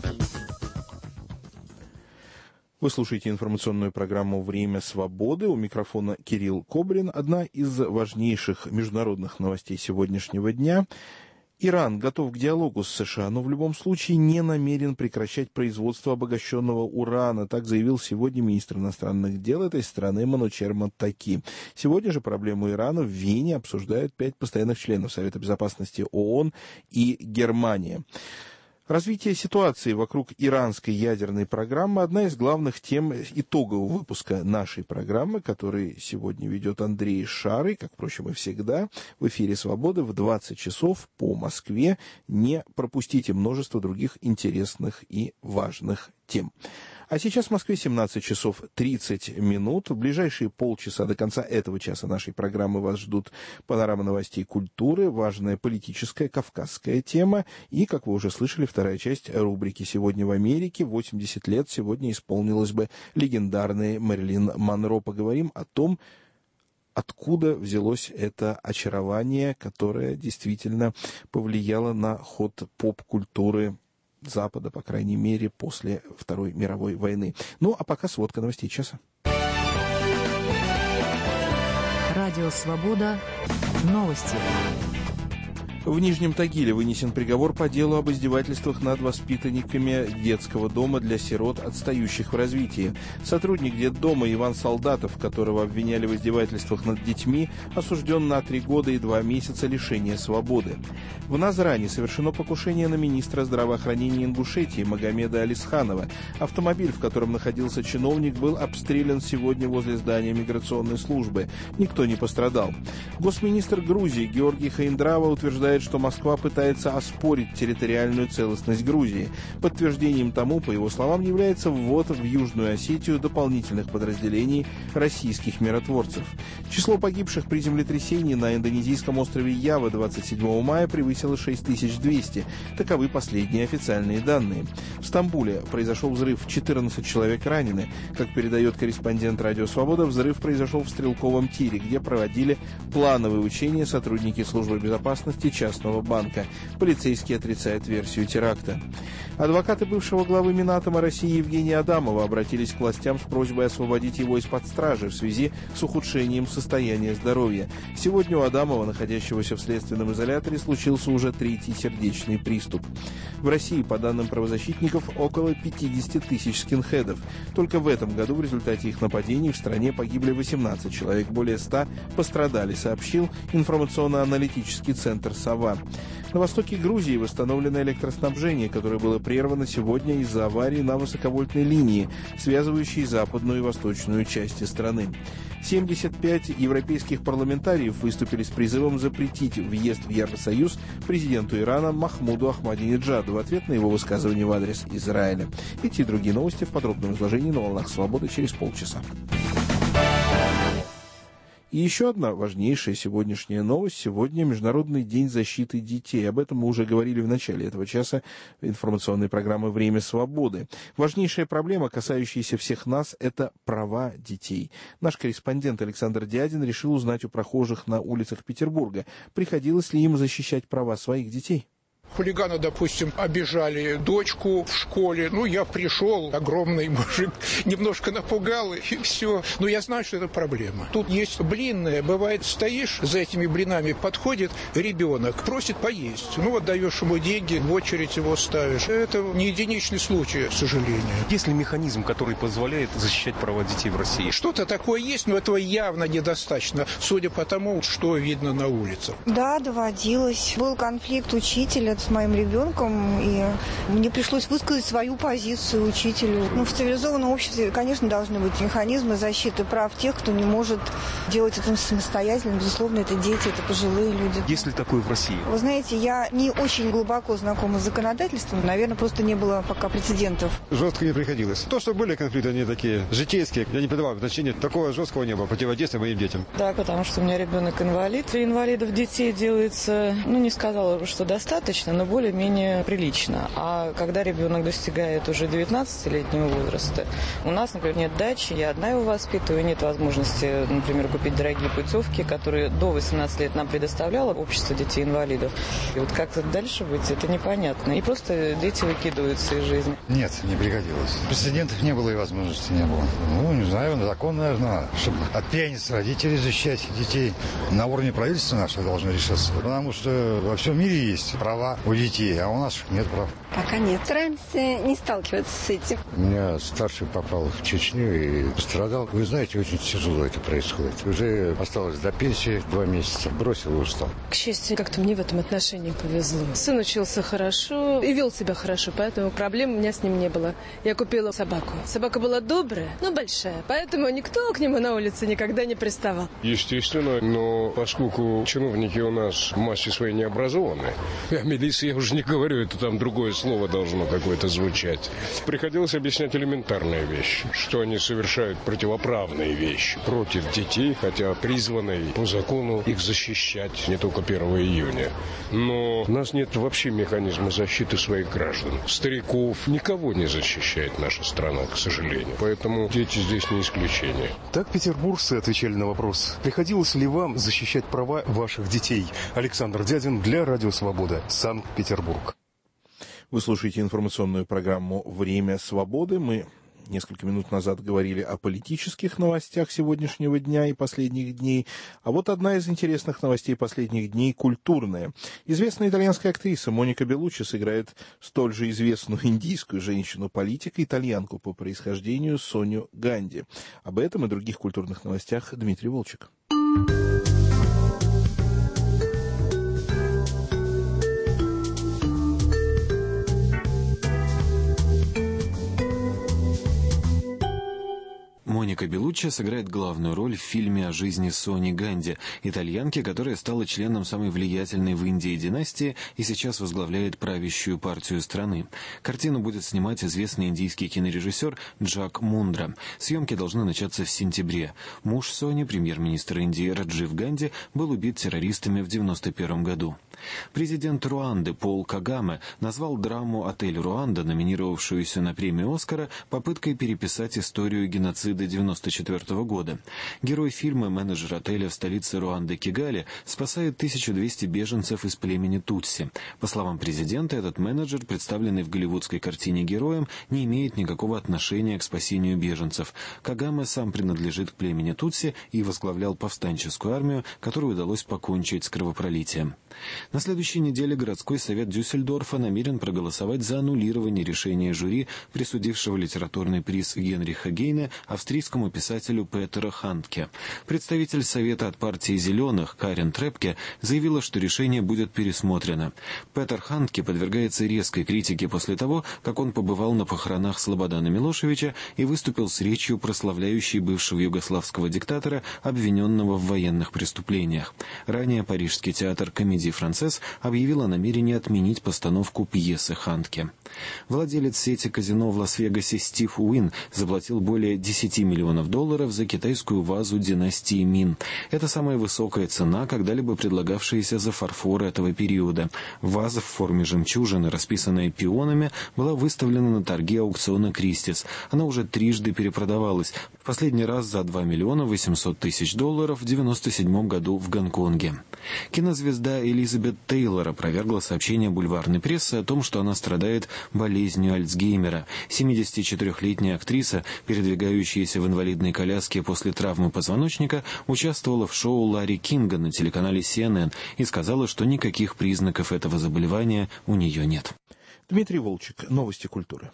Вы слушаете информационную программу «Время свободы». У микрофона Кирилл Кобрин. Одна из важнейших международных новостей сегодняшнего дня. Иран готов к диалогу с США, но в любом случае не намерен прекращать производство обогащенного урана. Так заявил сегодня министр иностранных дел этой страны Манучер Маттаки. Сегодня же проблему Ирана в Вене обсуждают 5 постоянных членов Совета безопасности ООН и Германия. Развитие ситуации вокруг иранской ядерной программы – одна из главных тем итогового выпуска нашей программы, который сегодня ведет Андрей Шарый, как, впрочем, и всегда, в эфире «Свободы» в 20 часов по Москве. Не пропустите множество других интересных и важных тем. А сейчас в Москве 17 часов 30 минут. В ближайшие полчаса до конца этого часа нашей программы вас ждут панорама новостей культуры, важная политическая кавказская тема и, как вы уже слышали, вторая часть рубрики «Сегодня в Америке». 80 лет сегодня исполнилось бы легендарной Мэрилин Монро. Поговорим о том, откуда взялось это очарование, которое действительно повлияло на ход поп-культуры Запада, по крайней мере, после Второй мировой войны. Ну, а пока сводка новостей часа. Радио «Свобода». Новости. В Нижнем Тагиле вынесен приговор по делу об издевательствах над воспитанниками детского дома для сирот, отстающих в развитии. Сотрудник детдома Иван Солдатов, которого обвиняли в издевательствах над детьми, осужден на 3 года и 2 месяца лишения свободы. В Назране совершено покушение на министра здравоохранения Ингушетии Магомеда Алисханова. Автомобиль, в котором находился чиновник, был обстрелян сегодня возле здания миграционной службы. Никто не пострадал. Госминистр Грузии Георгий Хаиндрава утверждает, что Москва пытается оспорить территориальную целостность Грузии. Подтверждением тому, по его словам, является ввод в Южную Осетию дополнительных подразделений российских миротворцев. Число погибших при землетрясении на индонезийском острове Ява 27 мая превысило 6200. Таковы последние официальные данные. В Стамбуле произошел взрыв, 14 человек ранены. Как передает корреспондент «Радио Свобода», взрыв произошел в стрелковом тире, где проводили плановые учения сотрудники службы безопасности частного банка. Полицейские отрицают версию теракта. Адвокаты бывшего главы Минатома России Евгения Адамова обратились к властям с просьбой освободить его из-под стражи в связи с ухудшением состояния здоровья. Сегодня у Адамова, находящегося в следственном изоляторе, случился уже 3-й сердечный приступ. В России, по данным правозащитников, около 50 тысяч скинхедов. Только в этом году в результате их нападений в стране погибли 18 человек, более 100 пострадали, сообщил информационно-аналитический центр «Сова». На востоке Грузии восстановлено электроснабжение, которое было прервано сегодня из-за аварии на высоковольтной линии, связывающей западную и восточную части страны. 75 европейских парламентариев выступили с призывом запретить въезд в Евросоюз президенту Ирана Махмуду Ахмадинеджаду в ответ на его высказывание в адрес Израиля. Эти и другие новости в подробном изложении на волнах свободы через полчаса. И еще одна важнейшая сегодняшняя новость. Сегодня Международный день защиты детей. Об этом мы уже говорили в начале этого часа информационной программы «Время свободы». Важнейшая проблема, касающаяся всех нас, это права детей. Наш корреспондент Александр Дядин решил узнать у прохожих на улицах Петербурга, приходилось ли им защищать права своих детей. Хулиганы, допустим, обижали дочку в школе. Я пришел, огромный мужик, немножко напугал, и все. Но я знаю, что это проблема. Тут есть блинные. Бывает, стоишь за этими блинами, подходит ребенок, просит поесть. Отдаешь ему деньги, в очередь его ставишь. Это не единичный случай, к сожалению. Есть ли механизм, который позволяет защищать права детей в России? Что-то такое есть, но этого явно недостаточно, судя по тому, что видно на улицах. Да, доводилось. Был конфликт учителя с моим ребенком, и мне пришлось высказать свою позицию учителю. В цивилизованном обществе, конечно, должны быть механизмы защиты прав тех, кто не может делать это самостоятельно. Безусловно, это дети, это пожилые люди. Есть ли такое в России? Вы знаете, я не очень глубоко знакома с законодательством. Наверное, просто не было пока прецедентов. Жестко не приходилось. То, что были конфликты, они такие житейские. Я не придавал значения. Такого жесткого не было. Противодействия моим детям. Да, потому что у меня ребенок инвалид. Для инвалидов детей делается, не сказала бы, что достаточно, но более-менее прилично. А когда ребенок достигает уже 19-летнего возраста, у нас, например, нет дачи, я одна его воспитываю, нет возможности, например, купить дорогие путевки, которые до 18 лет нам предоставляло общество детей-инвалидов. И вот как-то дальше быть, это непонятно. И просто дети выкидываются из жизни. Нет, не пригодилось. Прецедентов не было и возможности не было. Не знаю, закон, наверное, чтобы от пьяниц родителей защищать детей на уровне правительства нашего должно решаться. Потому что во всем мире есть права у детей, а у нас нет прав. Пока нет. Стараемся не сталкиваться с этим. У меня старший попал в Чечню и пострадал. Вы знаете, очень тяжело это происходит. Уже осталось до пенсии 2 месяца. Бросил и устал. К счастью, как-то мне в этом отношении повезло. Сын учился хорошо и вел себя хорошо, поэтому проблем у меня с ним не было. Я купила собаку. Собака была добрая, но большая, поэтому никто к нему на улице никогда не приставал. Естественно, но поскольку чиновники у нас в массе своей не образованы, о милиции я уже не говорю, это там другое слово должно какое-то звучать. Приходилось объяснять элементарные вещи, что они совершают противоправные вещи против детей, хотя призваны по закону их защищать не только 1 июня. Но у нас нет вообще механизма защиты своих граждан. Стариков, никого не защищает наша страна, к сожалению. Поэтому дети здесь не исключение. Так петербуржцы отвечали на вопрос, приходилось ли вам защищать права ваших детей. Александр Дядин для Радио Свобода, Санкт-Петербург. Вы слушаете информационную программу «Время свободы». Мы несколько минут назад говорили о политических новостях сегодняшнего дня и последних дней. А вот одна из интересных новостей последних дней – культурная. Известная итальянская актриса Моника Беллуччи сыграет столь же известную индийскую женщину-политика, итальянку по происхождению Соню Ганди. Об этом и других культурных новостях Дмитрий Волчек. Моника Беллуччи сыграет главную роль в фильме о жизни Сони Ганди, итальянки, которая стала членом самой влиятельной в Индии династии и сейчас возглавляет правящую партию страны. Картину будет снимать известный индийский кинорежиссер Джак Мундра. Съемки должны начаться в сентябре. Муж Сони, премьер-министр Индии Раджив Ганди, был убит террористами в 1991 году. Президент Руанды Пол Кагаме назвал драму «Отель Руанда», номинировавшуюся на премию «Оскара», попыткой переписать историю геноцида 1994 года. Герой фильма, менеджер отеля в столице Руанды Кигали, спасает 1200 беженцев из племени Тутси. По словам президента, этот менеджер, представленный в голливудской картине героем, не имеет никакого отношения к спасению беженцев. Кагаме сам принадлежит к племени Тутси и возглавлял повстанческую армию, которой удалось покончить с кровопролитием. На следующей неделе городской совет Дюссельдорфа намерен проголосовать за аннулирование решения жюри, присудившего литературный приз Генриха Гейне австрийскому писателю Петеру Хандке. Представитель совета от партии «Зеленых» Карен Трепке заявила, что решение будет пересмотрено. Петер Хандке подвергается резкой критике после того, как он побывал на похоронах Слободана Милошевича и выступил с речью, прославляющей бывшего югославского диктатора, обвиненного в военных преступлениях. Ранее Парижский театр «Комедий Франсес» объявил о намерении отменить постановку пьесы Хандке. Владелец сети казино в Лас-Вегасе Стив Уин заплатил более $10 миллионов за китайскую вазу династии Мин. Это самая высокая цена, когда-либо предлагавшаяся за фарфор этого периода. Ваза в форме жемчужины, расписанная пионами, была выставлена на торге аукциона Кристис. Она уже трижды перепродавалась. В последний раз за $2 800 000 в 1997 году в Гонконге. Кинозвезда Элизабет Тейлор опровергла сообщение бульварной прессы о том, что она страдает болезнью Альцгеймера. 74-летняя актриса, передвигающаяся в инвалидной коляске после травмы позвоночника, участвовала в шоу Ларри Кинга на телеканале CNN и сказала, что никаких признаков этого заболевания у нее нет. Дмитрий Волчек, новости культуры.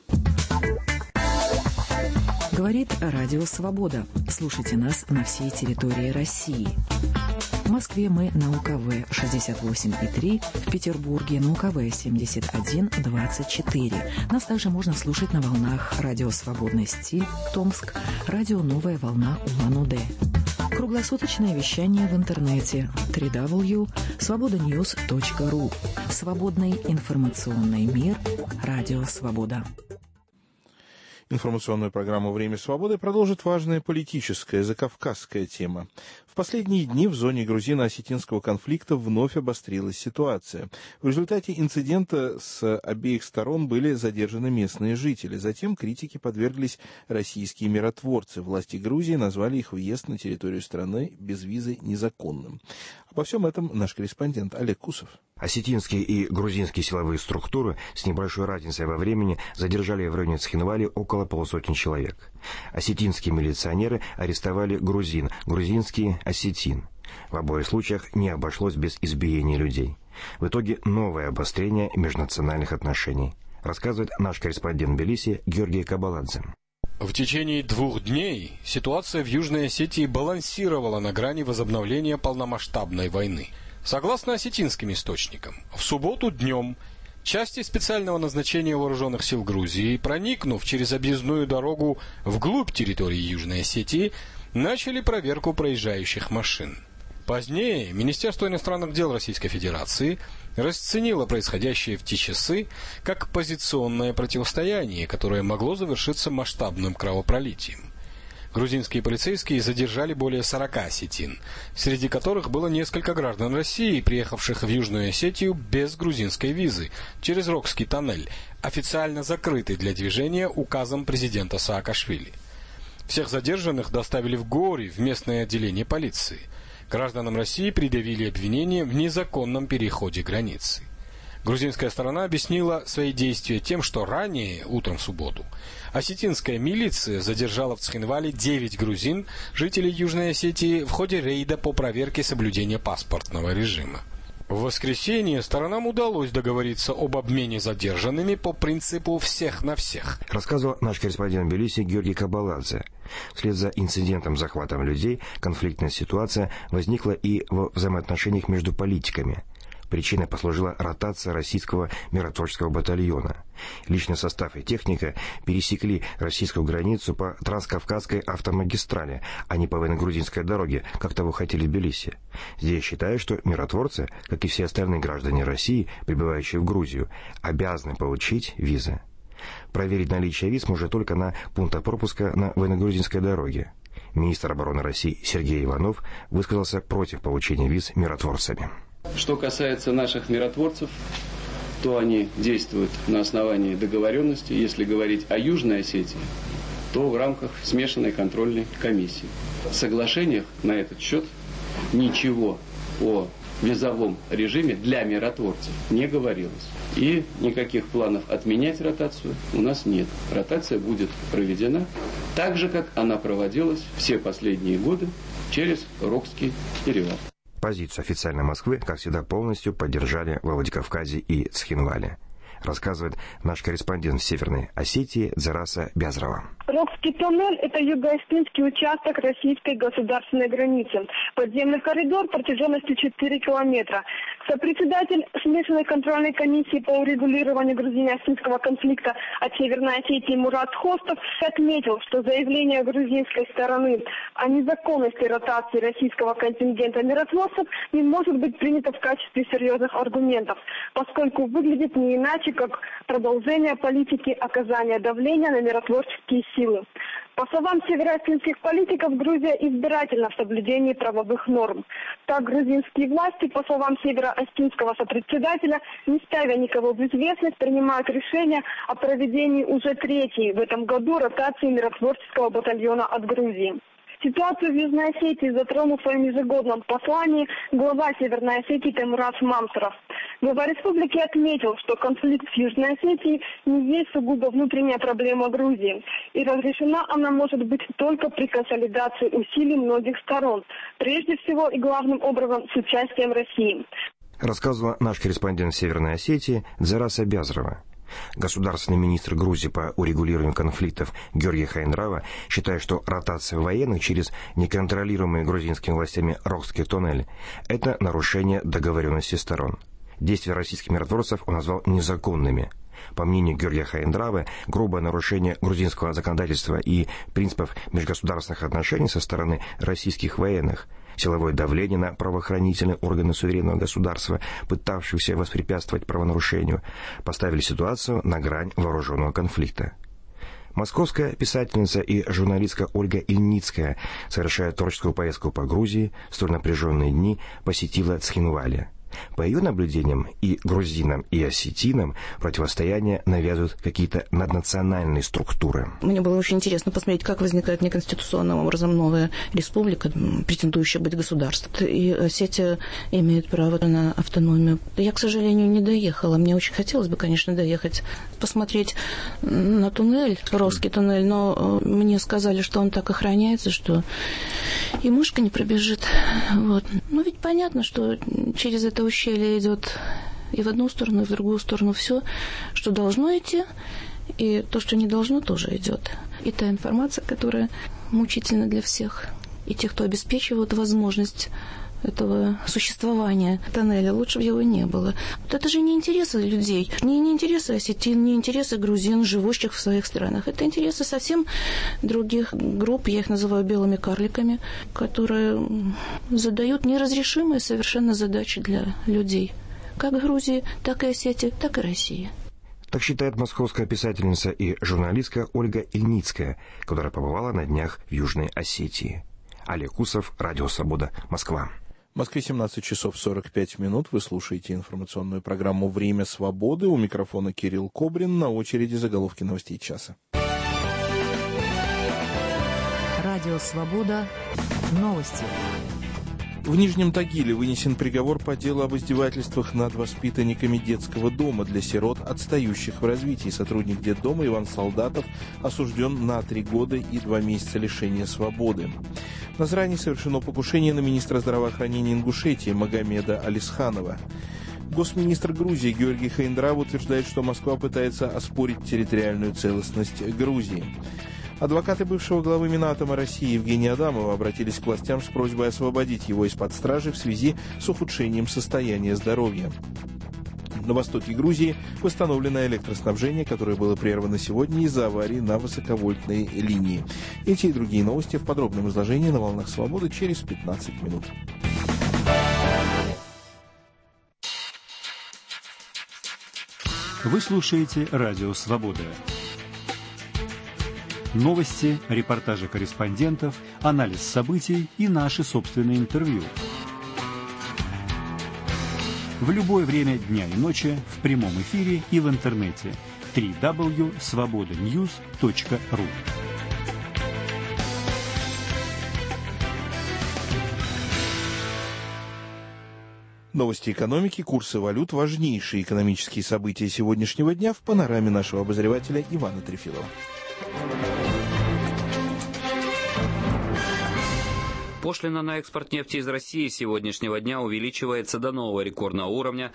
Говорит Радио Свобода. Слушайте нас на всей территории России. В Москве мы на УКВ 68,3, в Петербурге на УКВ 71,24. Нас также можно слушать на волнах радио «Свободный стиль» Томск, радио «Новая волна» Улан-Удэ. Круглосуточное вещание в интернете www.svobodanews.ru. Свободный информационный мир. Радио «Свобода». Информационную программу «Время свободы» продолжит важная политическая, закавказская тема. В последние дни в зоне грузино-осетинского конфликта вновь обострилась ситуация. В результате инцидента с обеих сторон были задержаны местные жители. Затем критике подверглись российские миротворцы. Власти Грузии назвали их въезд на территорию страны без визы незаконным. Обо всем этом наш корреспондент Олег Кусов. Осетинские и грузинские силовые структуры с небольшой разницей во времени задержали в районе Цхинвали около полусотни человек. Осетинские милиционеры арестовали грузин, грузинские – осетин. В обоих случаях не обошлось без избиения людей. В итоге новое обострение межнациональных отношений. Рассказывает наш корреспондент в Тбилиси Георгий Кабаладзе. В течение 2 дней ситуация в Южной Осетии балансировала на грани возобновления полномасштабной войны. Согласно осетинским источникам, в субботу днем части специального назначения вооруженных сил Грузии, проникнув через объездную дорогу вглубь территории Южной Осетии, начали проверку проезжающих машин. Позднее Министерство иностранных дел Российской Федерации расценило происходящее в те часы как позиционное противостояние, которое могло завершиться масштабным кровопролитием. Грузинские полицейские задержали более 40 осетин, среди которых было несколько граждан России, приехавших в Южную Осетию без грузинской визы, через Рокский тоннель, официально закрытый для движения указом президента Саакашвили. Всех задержанных доставили в Гори, в местное отделение полиции. Гражданам России предъявили обвинение в незаконном переходе границы. Грузинская сторона объяснила свои действия тем, что ранее, утром в субботу, осетинская милиция задержала в Цхинвале 9 грузин, жителей Южной Осетии, в ходе рейда по проверке соблюдения паспортного режима. В воскресенье сторонам удалось договориться об обмене задержанными по принципу «всех на всех». Рассказывал наш корреспондент в Тбилиси Георгий Кабаладзе. Вслед за инцидентом с захватом людей конфликтная ситуация возникла и во взаимоотношениях между политиками. Причиной послужила ротация российского миротворческого батальона. Личный состав и техника пересекли российскую границу по Транскавказской автомагистрали, а не по военно-грузинской дороге, как того хотели в Тбилиси. Здесь считают, что миротворцы, как и все остальные граждане России, прибывающие в Грузию, обязаны получить визы. Проверить наличие виз можно только на пунктах пропуска на военно-грузинской дороге. Министр обороны России Сергей Иванов высказался против получения виз миротворцами. Что касается наших миротворцев, то они действуют на основании договоренности. Если говорить о Южной Осетии, то в рамках смешанной контрольной комиссии. В соглашениях на этот счет ничего о визовом режиме для миротворцев не говорилось. И никаких планов отменять ротацию у нас нет. Ротация будет проведена так же, как она проводилась все последние годы через Рокский перевал. Позицию официальной Москвы, как всегда, полностью поддержали во Владикавказе и Цхинвале. Рассказывает наш корреспондент в Северной Осетии Дзараса Бязрова. Рокский тоннель – это юго-осетинский участок российской государственной границы. Подземный коридор протяженностью 4 километра. Сопредседатель смешанной контрольной комиссии по урегулированию грузино-осетинского конфликта от Северной Осетии Мурат Хостов отметил, что заявление грузинской стороны о незаконности ротации российского контингента миротворцев не может быть принято в качестве серьезных аргументов, поскольку выглядит не иначе, как продолжение политики оказания давления на миротворческие силы. По словам североосетинских политиков, Грузия избирательна в соблюдении правовых норм. Так, грузинские власти, по словам североосетинского сопредседателя, не ставя никого в известность, принимают решение о проведении уже 3-й в этом году ротации миротворческого батальона от Грузии. Ситуацию в Южной Осетии затронул в своем ежегодном послании глава Северной Осетии Темураз Мамсуров. Глава республики отметил, что конфликт в Южной Осетии не есть сугубо внутренняя проблема Грузии, и разрешена она может быть только при консолидации усилий многих сторон, прежде всего и главным образом с участием России. Рассказывала наш корреспондент в Северной Осетии Дзараса Бязрова. Государственный министр Грузии по урегулированию конфликтов Георгий Хайндрава считает, что ротация военных через неконтролируемый грузинскими властями Рохский туннель – это нарушение договоренности сторон. Действия российских миротворцев он назвал незаконными. По мнению Георгия Хайндравы, грубое нарушение грузинского законодательства и принципов межгосударственных отношений со стороны российских военных, силовое давление на правоохранительные органы суверенного государства, пытавшихся воспрепятствовать правонарушению, поставили ситуацию на грань вооруженного конфликта. Московская писательница и журналистка Ольга Ильницкая, совершая творческую поездку по Грузии, в столь напряженные дни посетила Цхинвали. По ее наблюдениям, и грузинам, и осетинам противостояние навязывают какие-то наднациональные структуры. Мне было очень интересно посмотреть, как возникает неконституционным образом новая республика, претендующая быть государством. И Осетия имеет право на автономию. Я, к сожалению, не доехала. Мне очень хотелось бы, конечно, доехать, посмотреть на туннель, Рохский туннель, но мне сказали, что он так охраняется, что и мышка не пробежит. Вот. Ну, ведь понятно, что через это ущелье идет и в одну сторону, и в другую сторону все, что должно идти, и то, что не должно, тоже идет. И та информация, которая мучительна для всех, и тех, кто обеспечивает возможность этого существования тоннеля, лучше бы его не было. Вот это же не интересы людей, не интересы осетин, не интересы грузин, живущих в своих странах. Это интересы совсем других групп, я их называю белыми карликами, которые задают неразрешимые совершенно задачи для людей. Как Грузии, так и Осетии, так и России. Так считает московская писательница и журналистка Ольга Ильницкая, которая побывала на днях в Южной Осетии. Олег Усов, Радио Свобода, Москва. В Москве 17 часов 45 минут. Вы слушаете информационную программу «Время свободы». У микрофона Кирилл Кобрин. На очереди заголовки новостей часа. Радио «Свобода». Новости. В Нижнем Тагиле вынесен приговор по делу об издевательствах над воспитанниками детского дома для сирот, отстающих в развитии. Сотрудник детдома Иван Солдатов осужден на 3 года и 2 месяца лишения свободы. В Назрани совершено покушение на министра здравоохранения Ингушетии Магомеда Алисханова. Госминистр Грузии Георгий Хайндрав утверждает, что Москва пытается оспорить территориальную целостность Грузии. Адвокаты бывшего главы Минатома России Евгения Адамова обратились к властям с просьбой освободить его из-под стражи в связи с ухудшением состояния здоровья. На востоке Грузии восстановлено электроснабжение, которое было прервано сегодня из-за аварии на высоковольтной линии. Эти и другие новости в подробном изложении на «Волнах Свободы» через 15 минут. Вы слушаете Радио Свобода. Новости, репортажи корреспондентов, анализ событий и наши собственные интервью. В любое время дня и ночи, в прямом эфире и в интернете. www.svobodanews.ru. Новости экономики, курсы валют, важнейшие экономические события сегодняшнего дня в панораме нашего обозревателя Ивана Трефилова. Пошлина на экспорт нефти из России с сегодняшнего дня увеличивается до нового рекордного уровня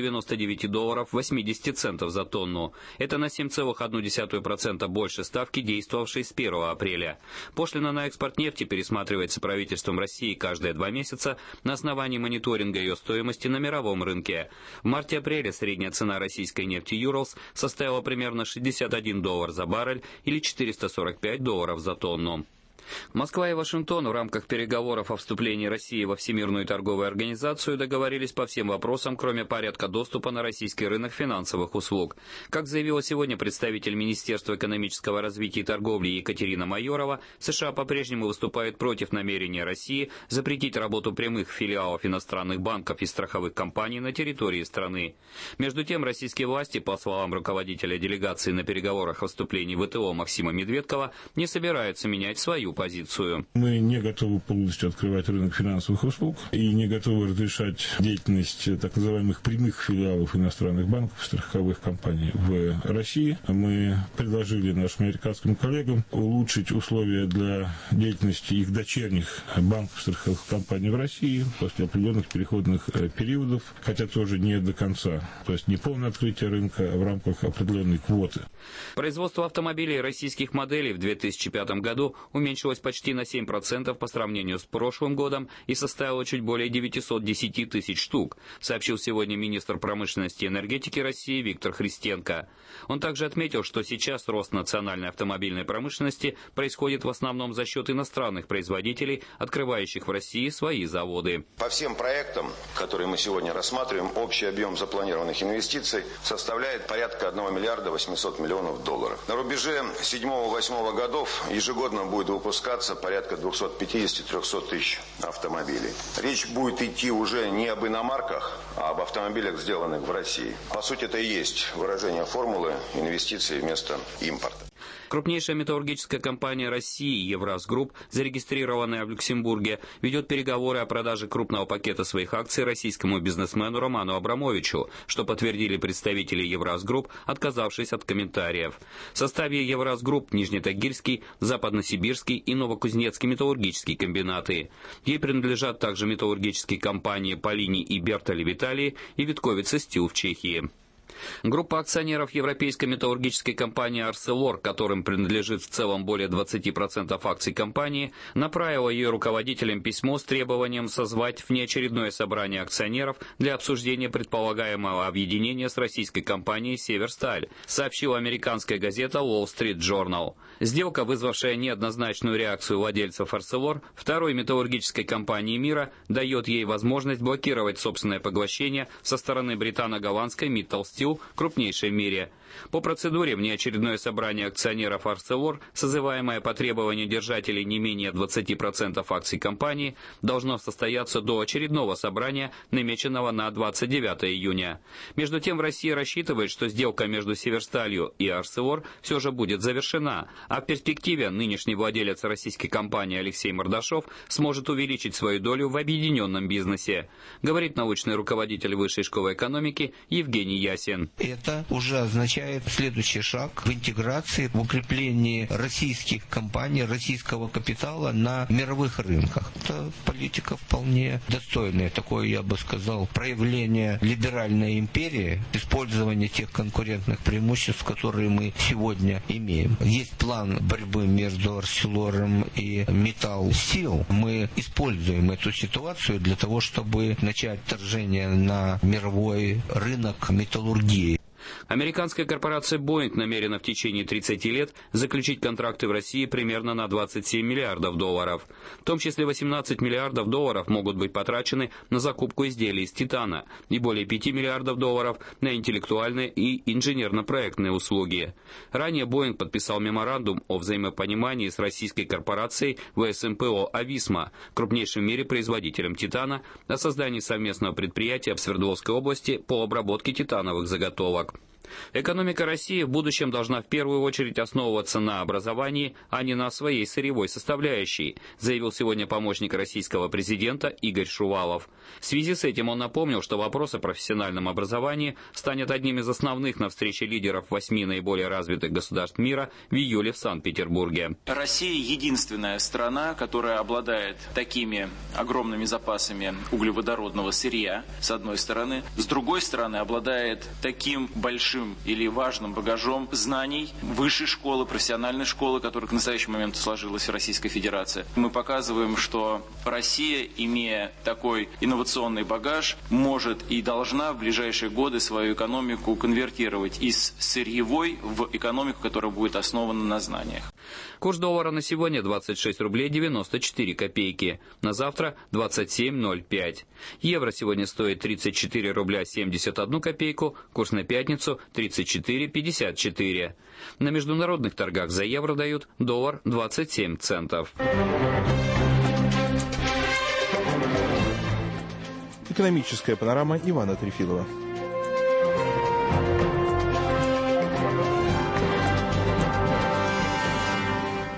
$199.80 за тонну. Это на 7,1% больше ставки, действовавшей с 1 апреля. Пошлина на экспорт нефти пересматривается правительством России каждые 2 месяца на основании мониторинга ее стоимости на мировом рынке. В марте-апреле средняя цена российской нефти Urals составила примерно $61 за баррель или $445 за тонну. Москва и Вашингтон в рамках переговоров о вступлении России во Всемирную торговую организацию договорились по всем вопросам, кроме порядка доступа на российский рынок финансовых услуг. Как заявила сегодня представитель Министерства экономического развития и торговли Екатерина Майорова, США по-прежнему выступают против намерения России запретить работу прямых филиалов иностранных банков и страховых компаний на территории страны. Между тем, российские власти, по словам руководителя делегации на переговорах о вступлении в ВТО Максима Медведкова, не собираются менять свою свою позицию. Мы не готовы полностью открывать рынок финансовых услуг и не готовы разрешать деятельность так называемых прямых филиалов иностранных банков, страховых компаний в России. Мы предложили нашим американским коллегам улучшить условия для деятельности их дочерних банков, страховых компаний в России после определенных переходных периодов, хотя тоже не до конца. То есть не полное открытие рынка, а в рамках определенной квоты. Производство автомобилей российских моделей в 2005 году уменьшилось почти на 7% по сравнению с прошлым годом и составило чуть более 910 тысяч штук, сообщил сегодня министр промышленности и энергетики России Виктор Христенко. Он также отметил, что сейчас рост национальной автомобильной промышленности происходит в основном за счет иностранных производителей, открывающих в России свои заводы. По всем проектам, которые мы сегодня рассматриваем, общий объем запланированных инвестиций составляет порядка 1 миллиарда 800 миллионов долларов. На рубеже 7-8 годов ежегодно будет выпускаться порядка 250-300 тысяч автомобилей. Речь будет идти уже не об иномарках, а об автомобилях, сделанных в России. По сути, это и есть выражение формулы инвестиций вместо импорта. Крупнейшая металлургическая компания России «Евразгрупп», зарегистрированная в Люксембурге, ведет переговоры о продаже крупного пакета своих акций российскому бизнесмену Роману Абрамовичу, что подтвердили представители «Евразгрупп», отказавшись от комментариев. В составе «Евразгрупп» Нижнетагильский, Западносибирский и Новокузнецкий металлургические комбинаты. Ей принадлежат также металлургические компании «Полини» и «Бертоли» в Италии и «Витковица Стил» в Чехии. Группа акционеров европейской металлургической компании «Арселор», которым принадлежит в целом более 20% акций компании, направила ее руководителям письмо с требованием созвать внеочередное собрание акционеров для обсуждения предполагаемого объединения с российской компанией «Северсталь», сообщила американская газета Wall Street Journal. Сделка, вызвавшая неоднозначную реакцию владельцев «Арселор», второй металлургической компании мира, дает ей возможность блокировать собственное поглощение со стороны британо-голландской Mittal Steel, крупнейшей в мире. По процедуре внеочередное собрание акционеров «Арселор», созываемое по требованию держателей не менее 20% акций компании, должно состояться до очередного собрания, намеченного на 29 июня. Между тем, в России рассчитывает, что сделка между «Северсталью» и «Арселор» все же будет завершена, а в перспективе нынешний владелец российской компании Алексей Мордашов сможет увеличить свою долю в объединенном бизнесе, говорит научный руководитель Высшей школы экономики Евгений Ясин. Это уже означает следующий шаг в интеграции, в укреплении российских компаний, российского капитала на мировых рынках. Это политика вполне достойная. Такое, я бы сказал, проявление либеральной империи, использование тех конкурентных преимуществ, которые мы сегодня имеем. Есть план борьбы между «Арселором» и Mittal Steel. Мы используем эту ситуацию для того, чтобы начать вторжение на мировой рынок металлургии. Американская корпорация Boeing намерена в течение 30 лет заключить контракты в России примерно на 27 миллиардов долларов. В том числе 18 миллиардов долларов могут быть потрачены на закупку изделий из титана и более 5 миллиардов долларов на интеллектуальные и инженерно-проектные услуги. Ранее Boeing подписал меморандум о взаимопонимании с российской корпорацией ВСМПО «Ависма», крупнейшим в мире производителем титана, о создании совместного предприятия в Свердловской области по обработке титановых заготовок. Экономика России в будущем должна в первую очередь основываться на образовании, а не на своей сырьевой составляющей, заявил сегодня помощник российского президента Игорь Шувалов. В связи с этим он напомнил, что вопрос о профессиональном образовании станет одним из основных на встрече лидеров 8 наиболее развитых государств мира в июле в Санкт-Петербурге. Россия единственная страна, которая обладает такими огромными запасами углеводородного сырья, с одной стороны, с другой стороны, обладает таким большим или важным багажом знаний высшей школы, профессиональной школы, которая к настоящему моменту сложилась в Российской Федерации. Мы показываем, что Россия, имея такой инновационный багаж, может и должна в ближайшие годы свою экономику конвертировать из сырьевой в экономику, которая будет основана на знаниях. Курс доллара на сегодня 26 рублей 94 копейки. На завтра 27,05. Евро сегодня стоит 34 рубля 71 копейку. Курс на пятницу 34,54. На международных торгах за евро дают доллар 27 центов. Экономическая панорама Ивана Трефилова.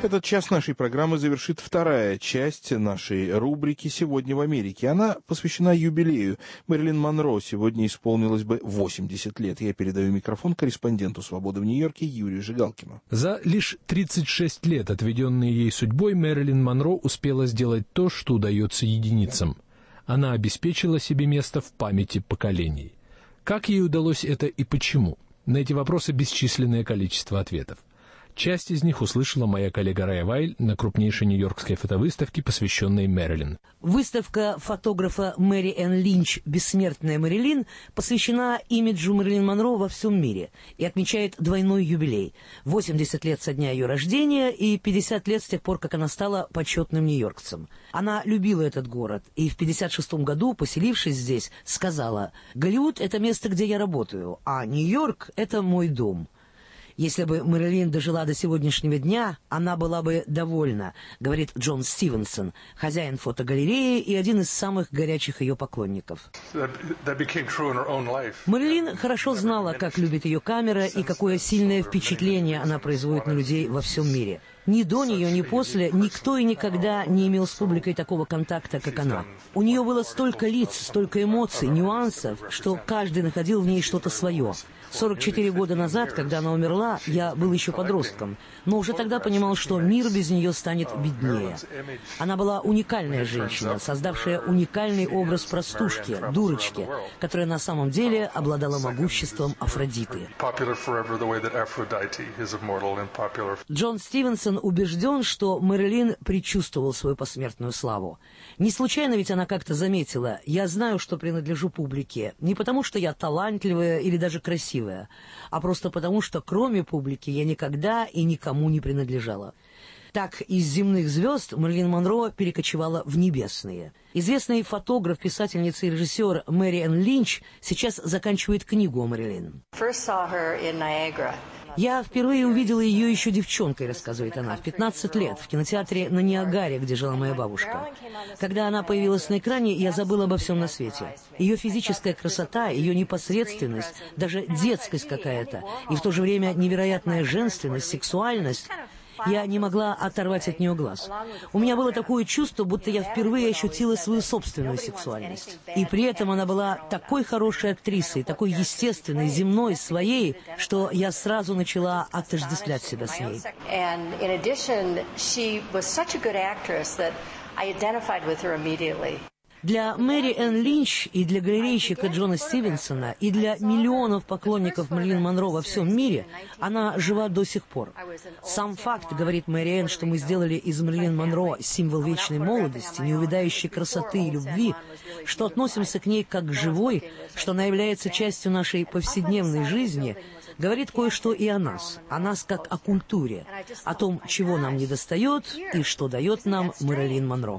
Этот час нашей программы завершит вторая часть нашей рубрики «Сегодня в Америке». Она посвящена юбилею. Мэрилин Монро сегодня исполнилось бы 80 лет. Я передаю микрофон корреспонденту «Свободы» в Нью-Йорке Юрию Жигалкину. За лишь 36 лет, отведенные ей судьбой, Мэрилин Монро успела сделать то, что удается единицам. Она обеспечила себе место в памяти поколений. Как ей удалось это и почему? На эти вопросы бесчисленное количество ответов. Часть из них услышала моя коллега Рая Вайль на крупнейшей нью-йоркской фотовыставке, посвященной Мэрилин. Выставка фотографа Мэри Энн Линч «Бессмертная Мэрилин» посвящена имиджу Мэрилин Монро во всем мире и отмечает двойной юбилей – 80 лет со дня ее рождения и 50 лет с тех пор, как она стала почетным нью-йоркцем. Она любила этот город и в 1956 году, поселившись здесь, сказала: «Голливуд – это место, где я работаю, а Нью-Йорк – это мой дом». Если бы Мэрилин дожила до сегодняшнего дня, она была бы довольна, говорит Джон Стивенсон, хозяин фотогалереи и один из самых горячих ее поклонников. Мэрилин хорошо знала, как любит ее камера и какое сильное впечатление она производит на людей во всем мире. Ни до нее, ни после никто и никогда не имел с публикой такого контакта, как она. У нее было столько лиц, столько эмоций, нюансов, что каждый находил в ней что-то свое. 44 года назад, когда она умерла, я был еще подростком, но уже тогда понимал, что мир без нее станет беднее. Она была уникальная женщина, создавшая уникальный образ простушки, дурочки, которая на самом деле обладала могуществом Афродиты. Джон Стивенсон убежден, что Мэрилин предчувствовал свою посмертную славу. Не случайно ведь она как-то заметила: «Я знаю, что принадлежу публике, не потому что я талантливая или даже красивая, а просто потому что кроме публики я никогда и никому не принадлежала». Так из земных звезд Мэрилин Монро перекочевала в небесные. Известный фотограф, писательница и режиссер Мэри Энн Линч сейчас заканчивает книгу о Мэрилин. «Я впервые увидела ее еще девчонкой», — рассказывает она, — «в 15 лет, в кинотеатре на Ниагаре, где жила моя бабушка. Когда она появилась на экране, я забыла обо всем на свете. Ее физическая красота, ее непосредственность, даже детскость какая-то, и в то же время невероятная женственность, сексуальность — я не могла оторвать от нее глаз. У меня было такое чувство, будто я впервые ощутила свою собственную сексуальность. И при этом она была такой хорошей актрисой, такой естественной, земной, своей, что я сразу начала отождествлять себя с ней». Для Мэри Энн Линч и для галерейщика Джона Стивенсона и для миллионов поклонников Мэрилин Монро во всем мире она жива до сих пор. Сам факт, говорит Мэри Энн, что мы сделали из Мэрилин Монро символ вечной молодости, неувядающей красоты и любви, что относимся к ней как к живой, что она является частью нашей повседневной жизни, говорит кое-что и о нас как о культуре, о том, чего нам недостает и что дает нам Мэрилин Монро.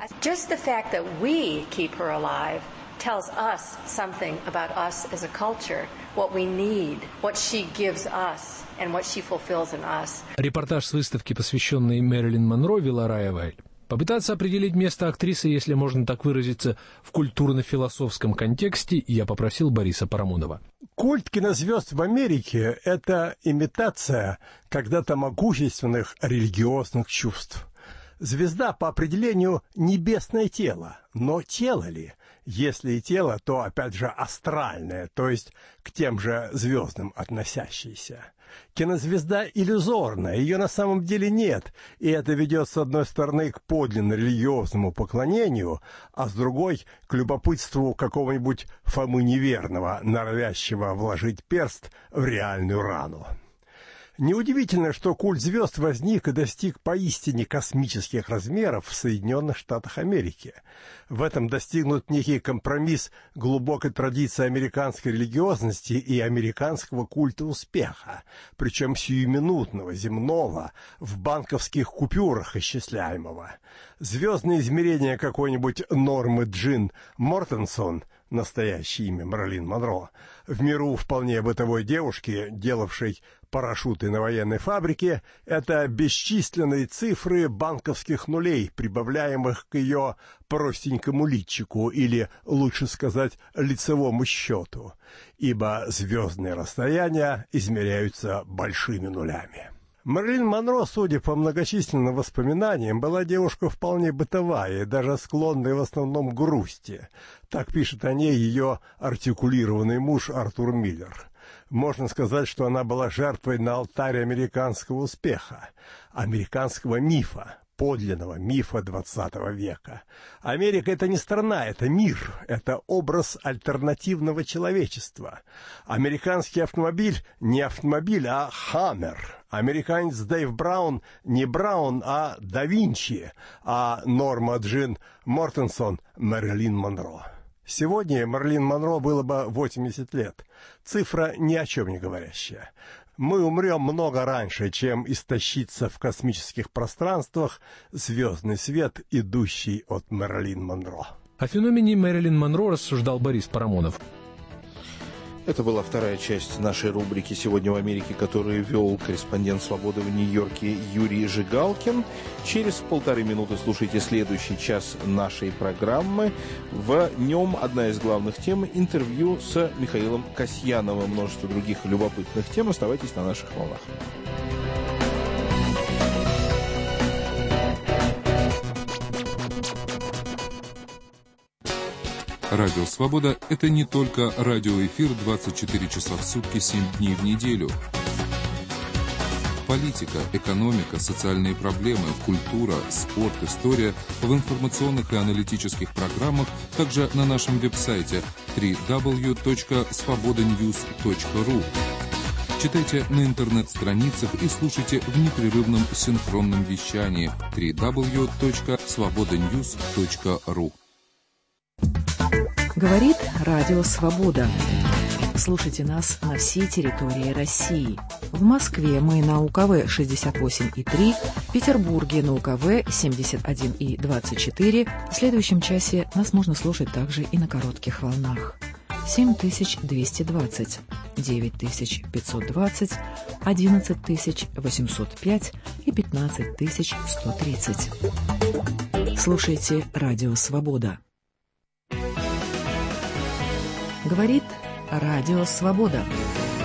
Tells us something about us as a culture, what we need, what she gives us, and what she fulfills in us. Репортаж с выставки, посвященной Мэрилин Монро, вела Рая Вайль. Попытаться определить место актрисы, если можно так выразиться, в культурно-философском контексте, я попросил Бориса Парамонова. Культ кинозвезд в Америке – это имитация когда-то могущественных религиозных чувств. Звезда по определению небесное тело, но тело ли? Если и тело, то, опять же, астральное, то есть к тем же звездам относящееся. Кинозвезда иллюзорная, ее на самом деле нет, и это ведет, с одной стороны, к подлинно религиозному поклонению, а с другой — к любопытству какого-нибудь Фомы Неверного, норовящего вложить перст в реальную рану. Неудивительно, что культ звезд возник и достиг поистине космических размеров в Соединенных Штатах Америки. В этом достигнут некий компромисс глубокой традиции американской религиозности и американского культа успеха, причем сиюминутного, земного, в банковских купюрах исчисляемого. Звездные измерения какой-нибудь Нормы Джин Мортенсон, настоящее имя Мэрилин Монро, в миру вполне бытовой девушки, делавшей парашюты на военной фабрике, это бесчисленные цифры банковских нулей, прибавляемых к ее простенькому личику, или, лучше сказать, лицевому счету, ибо звездные расстояния измеряются большими нулями. Мэрилин Монро, судя по многочисленным воспоминаниям, была девушка вполне бытовая и даже склонная в основном к грусти. Так пишет о ней ее артикулированный муж Артур Миллер. Можно сказать, что она была жертвой на алтаре американского успеха, американского мифа, подлинного мифа XX века. Америка — это не страна, это мир, это образ альтернативного человечества. Американский автомобиль не автомобиль, а «Хаммер». Американец Дэйв Браун не Браун, а да Винчи, а Норма Джин Мортенсон — Мэрилин Монро. Сегодня Мэрилин Монро было бы 80 лет. Цифра ни о чем не говорящая. Мы умрем много раньше, чем истощится в космических пространствах звездный свет, идущий от Мэрилин Монро. О феномене Мэрилин Монро рассуждал Борис Парамонов. Это была вторая часть нашей рубрики «Сегодня в Америке», которую вел корреспондент «Свободы» в Нью-Йорке Юрий Жигалкин. Через 1,5 минуты слушайте следующий час нашей программы. В нем одна из главных тем – интервью с Михаилом Касьяновым. Множество других любопытных тем. Оставайтесь на наших волнах. Радио «Свобода» — это не только радиоэфир 24 часа в сутки, 7 дней в неделю. Политика, экономика, социальные проблемы, культура, спорт, история в информационных и аналитических программах, также на нашем веб-сайте www.svobodanews.ru. Читайте на интернет-страницах и слушайте в непрерывном синхронном вещании www.svobodanews.ru. Говорит Радио Свобода. Слушайте нас на всей территории России. В Москве мы на УКВ 68,3, в Петербурге на УКВ 71,24. В следующем часе нас можно слушать также и на коротких волнах. 7220, 9520, 11805 и 15130. Слушайте Радио Свобода. Говорит Радио Свобода.